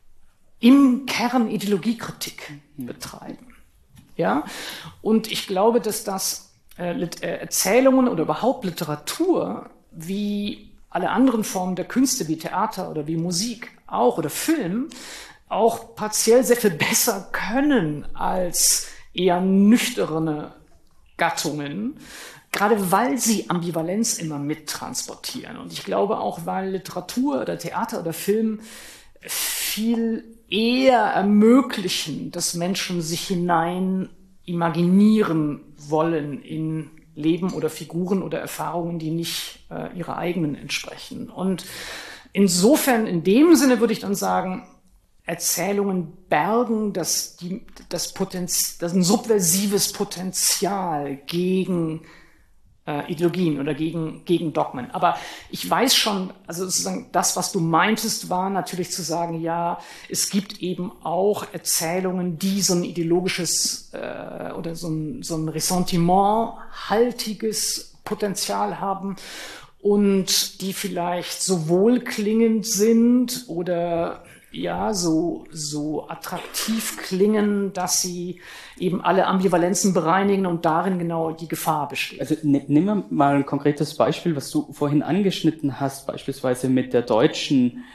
im Kern Ideologiekritik betreiben. Ja? Und ich glaube, dass das äh, Erzählungen oder überhaupt Literatur wie alle anderen Formen der Künste wie Theater oder wie Musik auch oder Film auch partiell sehr viel besser können als eher nüchterne Gattungen, gerade weil sie Ambivalenz immer mittransportieren. Und ich glaube auch, weil Literatur oder Theater oder Film viel eher ermöglichen, dass Menschen sich hinein imaginieren wollen in Leben oder Figuren oder Erfahrungen, die nicht äh, ihrer eigenen entsprechen. Und insofern, in dem Sinne würde ich dann sagen, Erzählungen bergen das, die, das, Potenz, das ein subversives Potenzial gegen äh, Ideologien oder gegen, gegen Dogmen. Aber ich weiß schon, also sozusagen das, was du meintest, war natürlich zu sagen, ja, es gibt eben auch Erzählungen, die so ein ideologisches äh, oder so ein, so ein Ressentiment-haltiges Potenzial haben und die vielleicht so wohlklingend sind oder ja, so, so attraktiv klingen, dass sie eben alle Ambivalenzen bereinigen und darin genau die Gefahr besteht. Also nehmen wir mal ein konkretes Beispiel, was du vorhin angeschnitten hast, beispielsweise mit der deutschen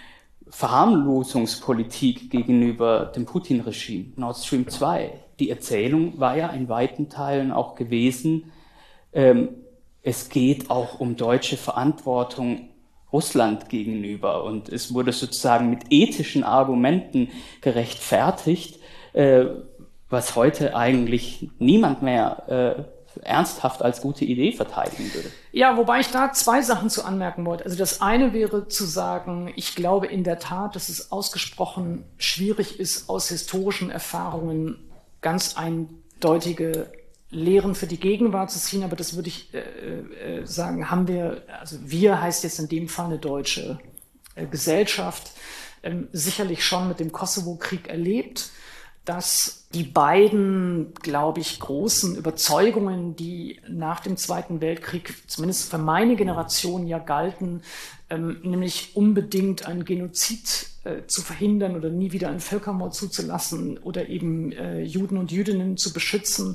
Verharmlosungspolitik gegenüber dem Putin-Regime, Nord Stream zwei. Die Erzählung war ja in weiten Teilen auch gewesen, ähm, es geht auch um deutsche Verantwortung Russland gegenüber und es wurde sozusagen mit ethischen Argumenten gerechtfertigt, äh, was heute eigentlich niemand mehr äh, ernsthaft als gute Idee verteidigen würde. Ja, wobei ich da zwei Sachen zu anmerken wollte. Also das eine wäre zu sagen, ich glaube in der Tat, dass es ausgesprochen schwierig ist, aus historischen Erfahrungen ganz eindeutige Lehren für die Gegenwart zu ziehen, aber das würde ich äh, äh, sagen, haben wir, also wir heißt jetzt in dem Fall eine deutsche äh, Gesellschaft, ähm, sicherlich schon mit dem Kosovo-Krieg erlebt, dass die beiden, glaube ich, großen Überzeugungen, die nach dem Zweiten Weltkrieg, zumindest für meine Generation ja galten, ähm, nämlich unbedingt einen Genozid äh, zu verhindern oder nie wieder einen Völkermord zuzulassen oder eben äh, Juden und Jüdinnen zu beschützen,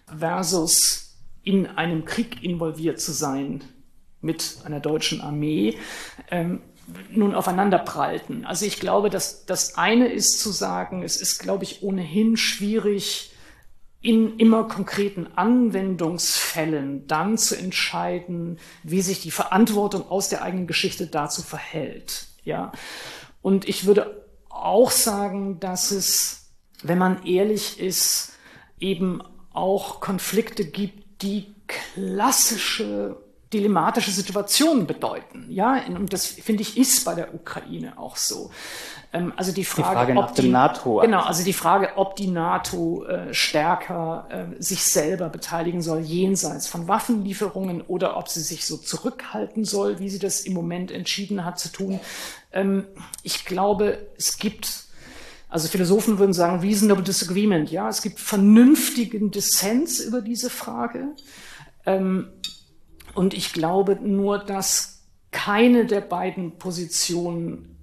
versus in einem Krieg involviert zu sein mit einer deutschen Armee, ähm, nun aufeinander prallten. Also ich glaube, dass das eine ist zu sagen, es ist, glaube ich, ohnehin schwierig, in immer konkreten Anwendungsfällen dann zu entscheiden, wie sich die Verantwortung aus der eigenen Geschichte dazu verhält. Ja? Und ich würde auch sagen, dass es, wenn man ehrlich ist, eben auch Konflikte gibt, die klassische dilemmatische Situationen bedeuten. Ja, und das, finde ich, ist bei der Ukraine auch so. Ähm, also die Frage, die Frage nach ob dem die, NATO. Genau, also die Frage, ob die NATO äh, stärker äh, sich selber beteiligen soll, jenseits von Waffenlieferungen, oder ob sie sich so zurückhalten soll, wie sie das im Moment entschieden hat zu tun. Ähm, ich glaube, es gibt, also Philosophen würden sagen, reasonable disagreement. Ja, es gibt vernünftigen Dissens über diese Frage. Ähm, und ich glaube nur, dass keine der beiden Positionen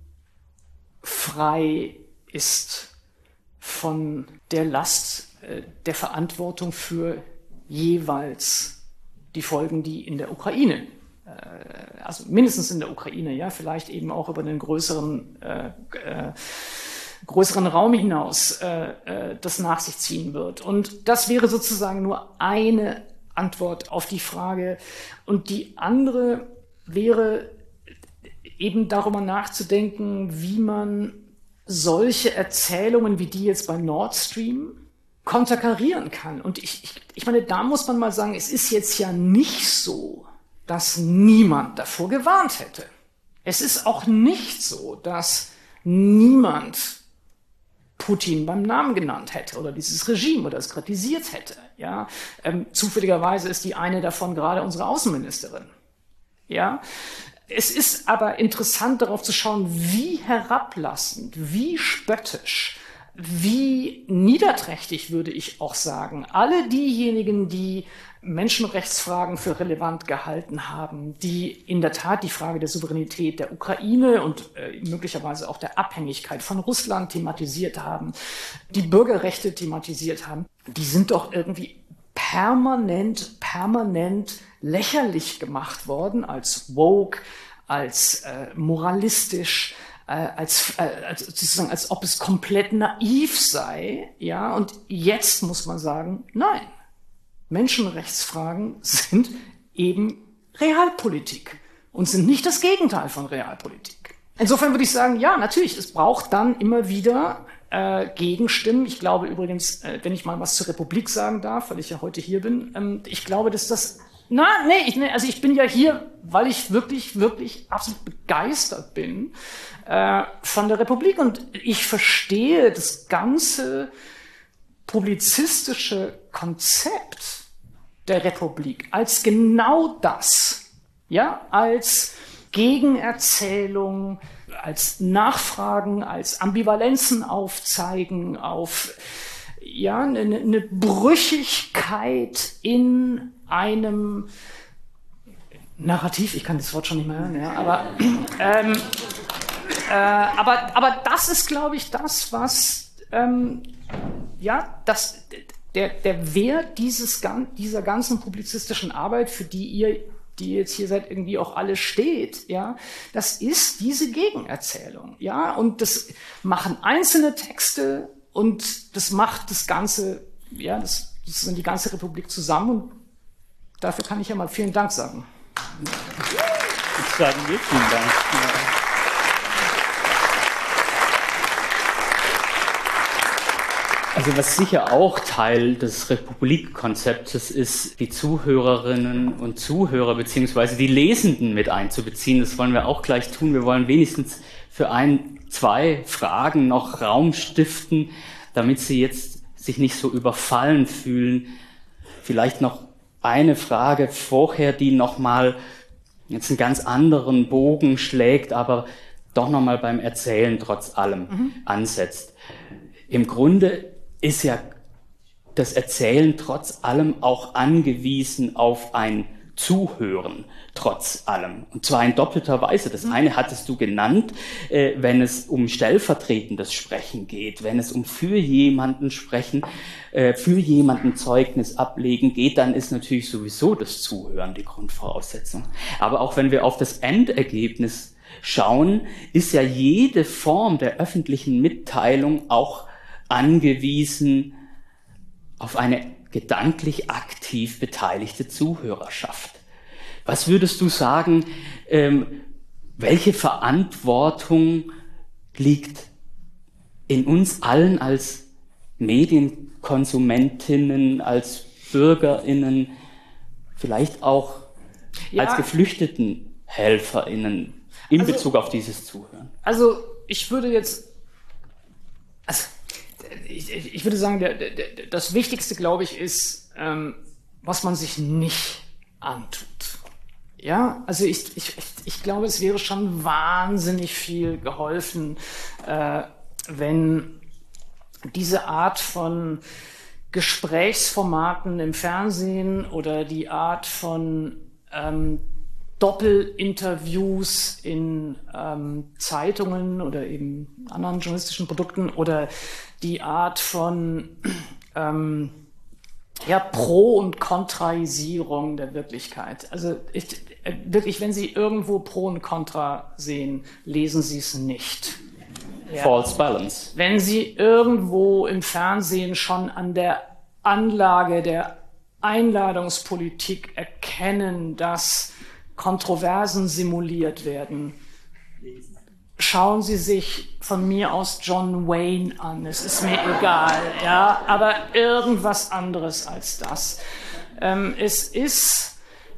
frei ist von der Last äh, der Verantwortung für jeweils die Folgen, die in der Ukraine, äh, also mindestens in der Ukraine, ja, vielleicht eben auch über einen größeren äh, äh, größeren Raum hinaus äh, äh, das nach sich ziehen wird. Und das wäre sozusagen nur eine Antwort auf die Frage. Und die andere wäre eben darüber nachzudenken, wie man solche Erzählungen wie die jetzt bei Nord Stream konterkarieren kann. Und ich, ich, ich meine, da muss man mal sagen, es ist jetzt ja nicht so, dass niemand davor gewarnt hätte. Es ist auch nicht so, dass niemand Putin beim Namen genannt hätte oder dieses Regime oder es kritisiert hätte. Ja, ähm, zufälligerweise ist die eine davon gerade unsere Außenministerin. Ja, es ist aber interessant, darauf zu schauen, wie herablassend, wie spöttisch, wie niederträchtig, würde ich auch sagen, alle diejenigen, die Menschenrechtsfragen für relevant gehalten haben, die in der Tat die Frage der Souveränität der Ukraine und äh, möglicherweise auch der Abhängigkeit von Russland thematisiert haben, die Bürgerrechte thematisiert haben, die sind doch irgendwie permanent, permanent lächerlich gemacht worden als woke, als äh, moralistisch, äh, als, äh, als sozusagen, als ob es komplett naiv sei, ja. Und jetzt muss man sagen, nein. Menschenrechtsfragen sind eben Realpolitik und sind nicht das Gegenteil von Realpolitik. Insofern würde ich sagen, ja, natürlich, es braucht dann immer wieder äh, Gegenstimmen. Ich glaube übrigens, äh, wenn ich mal was zur Republik sagen darf, weil ich ja heute hier bin, ähm, ich glaube, dass das, na, nee, ich, nee, also ich bin ja hier, weil ich wirklich, wirklich absolut begeistert bin äh, von der Republik und ich verstehe das ganze publizistische Konzept der Republik als genau das, ja, als Gegenerzählung, als Nachfragen, als Ambivalenzen aufzeigen, auf ja, eine, eine Brüchigkeit in einem Narrativ, ich kann das Wort schon nicht mehr hören, ja, aber, ähm, äh, aber, aber das ist, glaube ich, das, was ähm, ja, das, der, der Wert dieses, dieser ganzen publizistischen Arbeit, für die ihr die jetzt hier seid, irgendwie auch alle steht, ja, das ist diese Gegenerzählung, ja, und das machen einzelne Texte und das macht das Ganze, ja, das, das sind die ganze Republik zusammen und dafür kann ich ja mal vielen Dank sagen. Ich sage dir vielen Dank. Also was sicher auch Teil des Republikkonzeptes ist, die Zuhörerinnen und Zuhörer beziehungsweise die Lesenden mit einzubeziehen. Das wollen wir auch gleich tun. Wir wollen wenigstens für ein, zwei Fragen noch Raum stiften, damit Sie jetzt sich nicht so überfallen fühlen. Vielleicht noch eine Frage vorher, die nochmal jetzt einen ganz anderen Bogen schlägt, aber doch nochmal beim Erzählen trotz allem mhm. ansetzt. Im Grunde ist ja das Erzählen trotz allem auch angewiesen auf ein Zuhören trotz allem. Und zwar in doppelter Weise. Das eine hattest du genannt, äh, wenn es um stellvertretendes Sprechen geht, wenn es um für jemanden sprechen, äh, für jemanden Zeugnis ablegen geht, dann ist natürlich sowieso das Zuhören die Grundvoraussetzung. Aber auch wenn wir auf das Endergebnis schauen, ist ja jede Form der öffentlichen Mitteilung auch angewiesen auf eine gedanklich aktiv beteiligte Zuhörerschaft. Was würdest du sagen, ähm, welche Verantwortung liegt in uns allen als Medienkonsumentinnen, als BürgerInnen, vielleicht auch ja, als GeflüchtetenhelferInnen in also, Bezug auf dieses Zuhören? Also ich würde jetzt Also, ich, ich würde sagen, der, der, das Wichtigste, glaube ich, ist, ähm, was man sich nicht antut. Ja, also ich, ich, ich glaube, es wäre schon wahnsinnig viel geholfen, äh, wenn diese Art von Gesprächsformaten im Fernsehen oder die Art von ähm, Doppelinterviews in ähm, Zeitungen oder eben anderen journalistischen Produkten oder die Art von ähm, ja, Pro- und Kontraisierung der Wirklichkeit. Also ich, äh, wirklich, wenn Sie irgendwo Pro und Contra sehen, lesen Sie es nicht. Ja. False balance. Wenn Sie irgendwo im Fernsehen schon an der Anlage der Einladungspolitik erkennen, dass Kontroversen simuliert werden, schauen Sie sich von mir aus John Wayne an. Es ist mir egal, ja, aber irgendwas anderes als das. Ähm, es ist,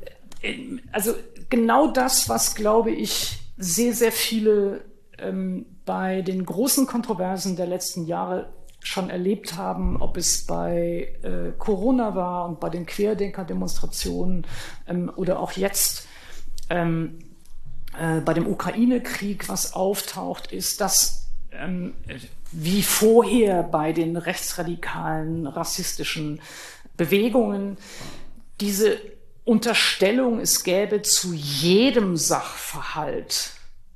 also genau das, was, glaube ich, sehr, sehr viele ähm, bei den großen Kontroversen der letzten Jahre schon erlebt haben, ob es bei äh, Corona war und bei den Querdenker-Demonstrationen ähm, oder auch jetzt ähm, äh, bei dem Ukraine-Krieg, was auftaucht, ist, dass ähm, wie vorher bei den rechtsradikalen, rassistischen Bewegungen diese Unterstellung, es gäbe zu jedem Sachverhalt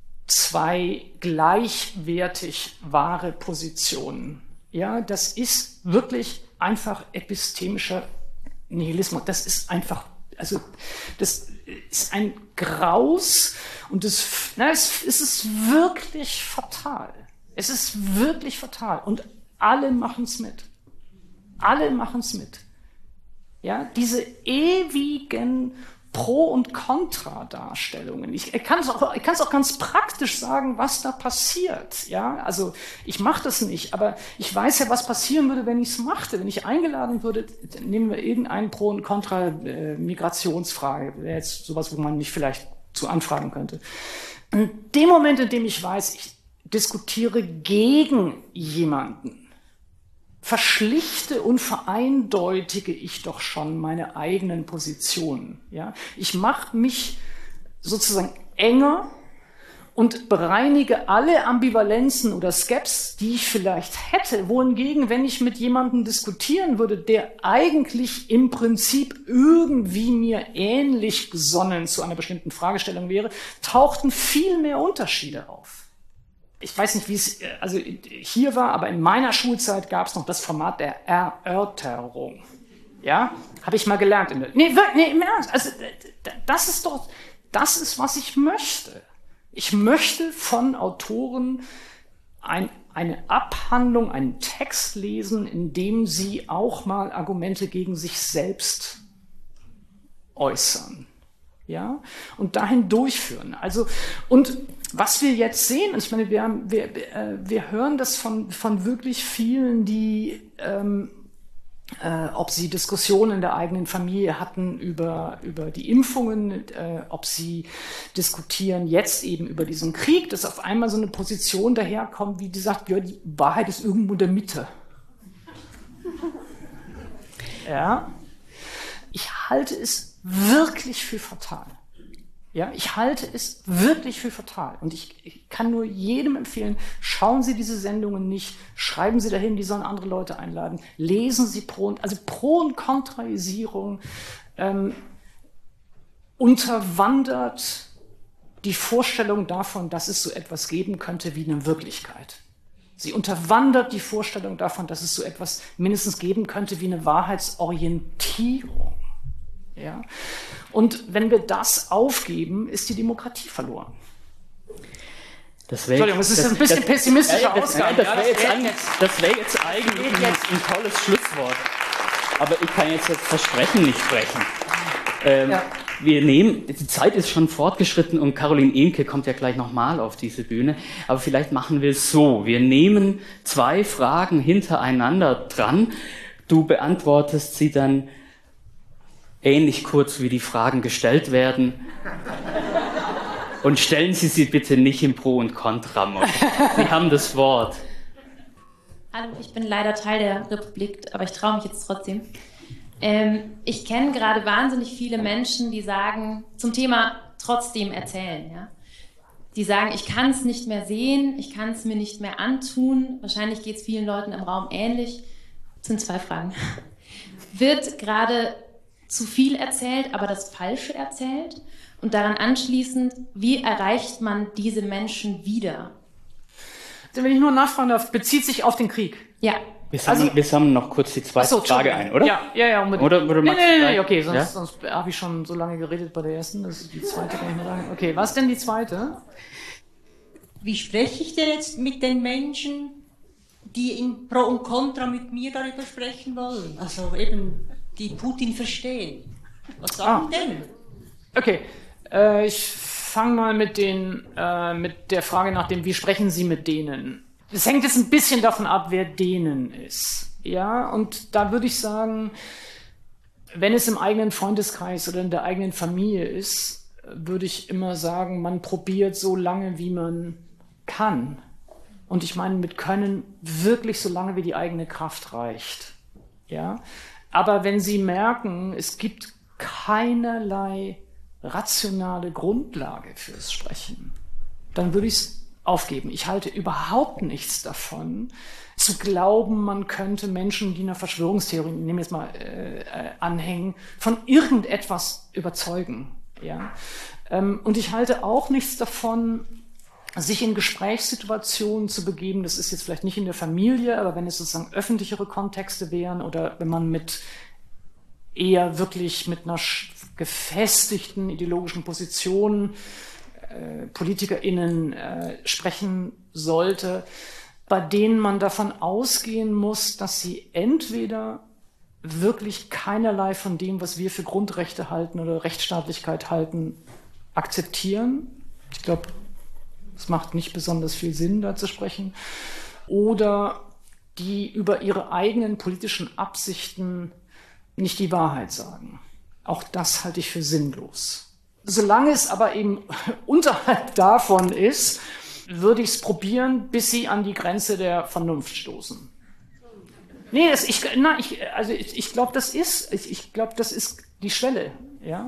zwei gleichwertig wahre Positionen. Ja, das ist wirklich einfach epistemischer Nihilismus. Das ist einfach, also das ist ein Graus und das, na, es, es ist wirklich fatal. Es ist wirklich fatal und alle machen es mit. Alle machen es mit. Ja, diese ewigen Pro- und Kontra-Darstellungen. Ich kann es auch, ich kann es auch ganz praktisch sagen, was da passiert. Ja, also ich mache das nicht, aber ich weiß ja, was passieren würde, wenn ich es machte. Wenn ich eingeladen würde, nehmen wir irgendeinen Pro- und Kontra-Migrationsfrage. Wäre jetzt sowas, wo man mich vielleicht zu anfragen könnte. In dem Moment, in dem ich weiß, ich diskutiere gegen jemanden, verschlichte und vereindeutige ich doch schon meine eigenen Positionen. Ja? Ich mache mich sozusagen enger und bereinige alle Ambivalenzen oder Skepsis, die ich vielleicht hätte, wohingegen, wenn ich mit jemandem diskutieren würde, der eigentlich im Prinzip irgendwie mir ähnlich gesonnen zu einer bestimmten Fragestellung wäre, tauchten viel mehr Unterschiede auf. Ich weiß nicht, wie es also hier war, aber in meiner Schulzeit gab es noch das Format der Erörterung. Ja, habe ich mal gelernt. In der, nee, nee, im Ernst. Also, das ist doch, das ist, was ich möchte. Ich möchte von Autoren ein, eine Abhandlung, einen Text lesen, in dem sie auch mal Argumente gegen sich selbst äußern. Ja, und dahin durchführen. Also, und was wir jetzt sehen, ich meine, wir, haben, wir, wir hören das von, von wirklich vielen, die, ähm, äh, ob sie Diskussionen in der eigenen Familie hatten über, über die Impfungen, äh, ob sie diskutieren jetzt eben über diesen Krieg, dass auf einmal so eine Position daherkommt, wie die sagt, ja, die Wahrheit ist irgendwo in der Mitte. Ja, ich halte es wirklich für fatal. Ja, ich halte es wirklich für fatal. Und ich, ich kann nur jedem empfehlen, schauen Sie diese Sendungen nicht, schreiben Sie dahin, die sollen andere Leute einladen, lesen Sie Pro und, also Pro- und Kontraisierung ähm, unterwandert die Vorstellung davon, dass es so etwas geben könnte wie eine Wirklichkeit. Sie unterwandert die Vorstellung davon, dass es so etwas mindestens geben könnte wie eine Wahrheitsorientierung. Ja? Und wenn wir das aufgeben, ist die Demokratie verloren. Das wär, Entschuldigung, es ist ein bisschen pessimistischer Ausgang. Das wäre jetzt, das wär jetzt eigentlich ein, ein tolles Schlusswort. Aber ich kann jetzt das Versprechen nicht sprechen. Ähm, ja. Wir nehmen, die Zeit ist schon fortgeschritten und Caroline Ehnke kommt ja gleich nochmal auf diese Bühne. Aber vielleicht machen wir es so. Wir nehmen zwei Fragen hintereinander dran. Du beantwortest sie dann ähnlich kurz, wie die Fragen gestellt werden. Und stellen Sie sie bitte nicht im Pro- und Kontra-Mode. Sie haben das Wort. Hallo, ich bin leider Teil der Republik, aber ich traue mich jetzt trotzdem. Ähm, ich kenne gerade wahnsinnig viele Menschen, die sagen, zum Thema trotzdem erzählen. Ja? Die sagen, ich kann es nicht mehr sehen, ich kann es mir nicht mehr antun. Wahrscheinlich geht es vielen Leuten im Raum ähnlich. Das sind zwei Fragen. Wird gerade zu viel erzählt, aber das Falsche erzählt? Und daran anschließend, wie erreicht man diese Menschen wieder? Wenn ich nur nachfragen darf, bezieht sich auf den Krieg? Ja. Wir sammeln, also, wir sammeln noch kurz die zweite so, Frage ein, oder? Ja, ja, ja. Unbedingt. Oder, oder nee, nee, nee, okay, sonst, ja? sonst habe ich schon so lange geredet bei der ersten, das ist die zweite, kann ich mal sagen. Okay, was denn die zweite? Wie spreche ich denn jetzt mit den Menschen, die in Pro und Contra mit mir darüber sprechen wollen? Also eben, die Putin verstehen. Was sagen ah. denn? Okay, äh, ich fange mal mit, den, äh, mit der Frage nach dem, wie sprechen Sie mit denen? Es hängt jetzt ein bisschen davon ab, wer denen ist. Ja, und da würde ich sagen, wenn es im eigenen Freundeskreis oder in der eigenen Familie ist, würde ich immer sagen, man probiert so lange, wie man kann. Und ich meine mit können wirklich so lange, wie die eigene Kraft reicht. Ja, aber wenn Sie merken, es gibt keinerlei rationale Grundlage fürs Sprechen, dann würde ich es aufgeben. Ich halte überhaupt nichts davon, zu glauben, man könnte Menschen, die einer Verschwörungstheorie, nehmen wir jetzt mal, äh, anhängen, von irgendetwas überzeugen. Ja? Ähm, und ich halte auch nichts davon, sich in Gesprächssituationen zu begeben. Das ist jetzt vielleicht nicht in der Familie, aber wenn es sozusagen öffentlichere Kontexte wären oder wenn man mit eher wirklich mit einer gefestigten ideologischen Position äh, PolitikerInnen äh, sprechen sollte, bei denen man davon ausgehen muss, dass sie entweder wirklich keinerlei von dem, was wir für Grundrechte halten oder Rechtsstaatlichkeit halten, akzeptieren. Ich glaube, es macht nicht besonders viel Sinn, da zu sprechen. Oder die über ihre eigenen politischen Absichten nicht die Wahrheit sagen. Auch das halte ich für sinnlos. Solange es aber eben unterhalb davon ist, würde ich es probieren, bis sie an die Grenze der Vernunft stoßen. Nee, das, ich, na, ich, also ich, ich glaube, das ist, ich, ich glaube, das ist die Schwelle. Ja?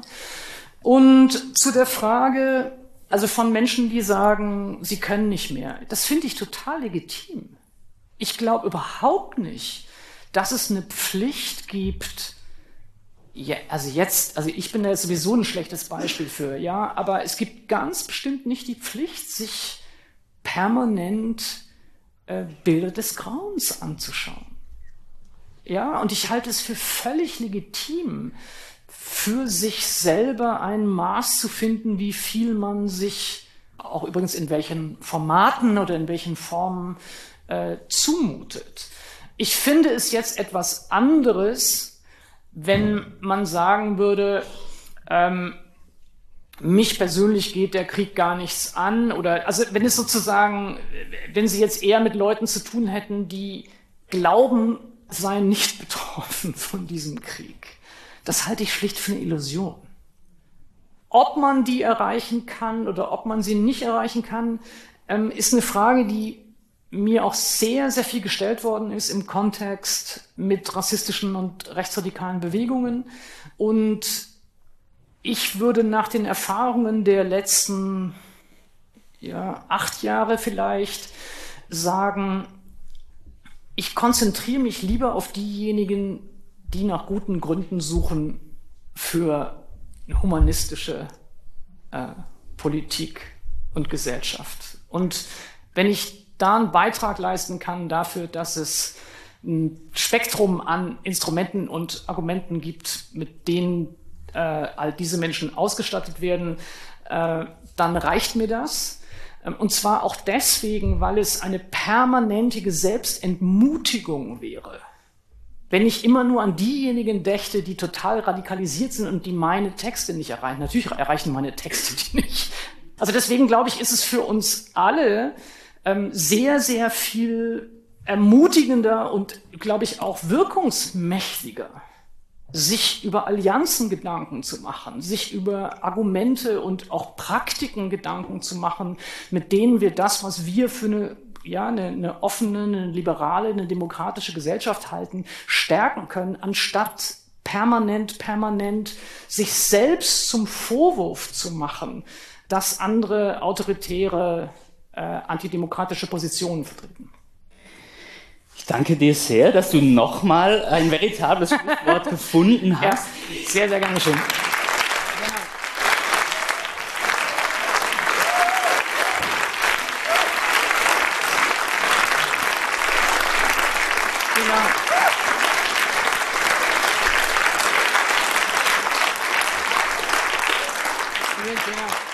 Und zu der Frage, also von Menschen, die sagen, sie können nicht mehr, das finde ich total legitim. Ich glaube überhaupt nicht, dass es eine Pflicht gibt. Ja, also jetzt, also ich bin da jetzt sowieso ein schlechtes Beispiel für, ja, aber es gibt ganz bestimmt nicht die Pflicht, sich permanent äh, Bilder des Grauens anzuschauen. Ja, und ich halte es für völlig legitim, für sich selber ein Maß zu finden, wie viel man sich, auch übrigens in welchen Formaten oder in welchen Formen, äh, zumutet. Ich finde es jetzt etwas anderes, wenn man sagen würde, ähm, mich persönlich geht der Krieg gar nichts an, oder, also wenn es sozusagen, wenn Sie jetzt eher mit Leuten zu tun hätten, die glauben, seien nicht betroffen von diesem Krieg. Das halte ich schlicht für eine Illusion. Ob man die erreichen kann oder ob man sie nicht erreichen kann, ähm, ist eine Frage, die mir auch sehr, sehr viel gestellt worden ist im Kontext mit rassistischen und rechtsradikalen Bewegungen. Und ich würde nach den Erfahrungen der letzten ja, acht Jahre vielleicht sagen, ich konzentriere mich lieber auf diejenigen, die nach guten Gründen suchen für humanistische äh, Politik und Gesellschaft. Und wenn ich da einen Beitrag leisten kann dafür, dass es ein Spektrum an Instrumenten und Argumenten gibt, mit denen äh, all diese Menschen ausgestattet werden, äh, dann reicht mir das. Und zwar auch deswegen, weil es eine permanente Selbstentmutigung wäre, wenn ich immer nur an diejenigen dächte, die total radikalisiert sind und die meine Texte nicht erreichen. Natürlich erreichen meine Texte die nicht. Also deswegen glaube ich, ist es für uns alle ähm, sehr, sehr viel ermutigender und, glaube ich, auch wirkungsmächtiger, sich über Allianzen Gedanken zu machen, sich über Argumente und auch Praktiken Gedanken zu machen, mit denen wir das, was wir für eine, ja, eine, eine offene, eine liberale, eine demokratische Gesellschaft halten, stärken können, anstatt permanent, permanent sich selbst zum Vorwurf zu machen, dass andere autoritäre, äh, antidemokratische Positionen vertreten. Ich danke dir sehr, dass du nochmal ein veritables Schlusswort gefunden hast. Ja, sehr, sehr gerne schön. Vielen Dank. Vielen Dank.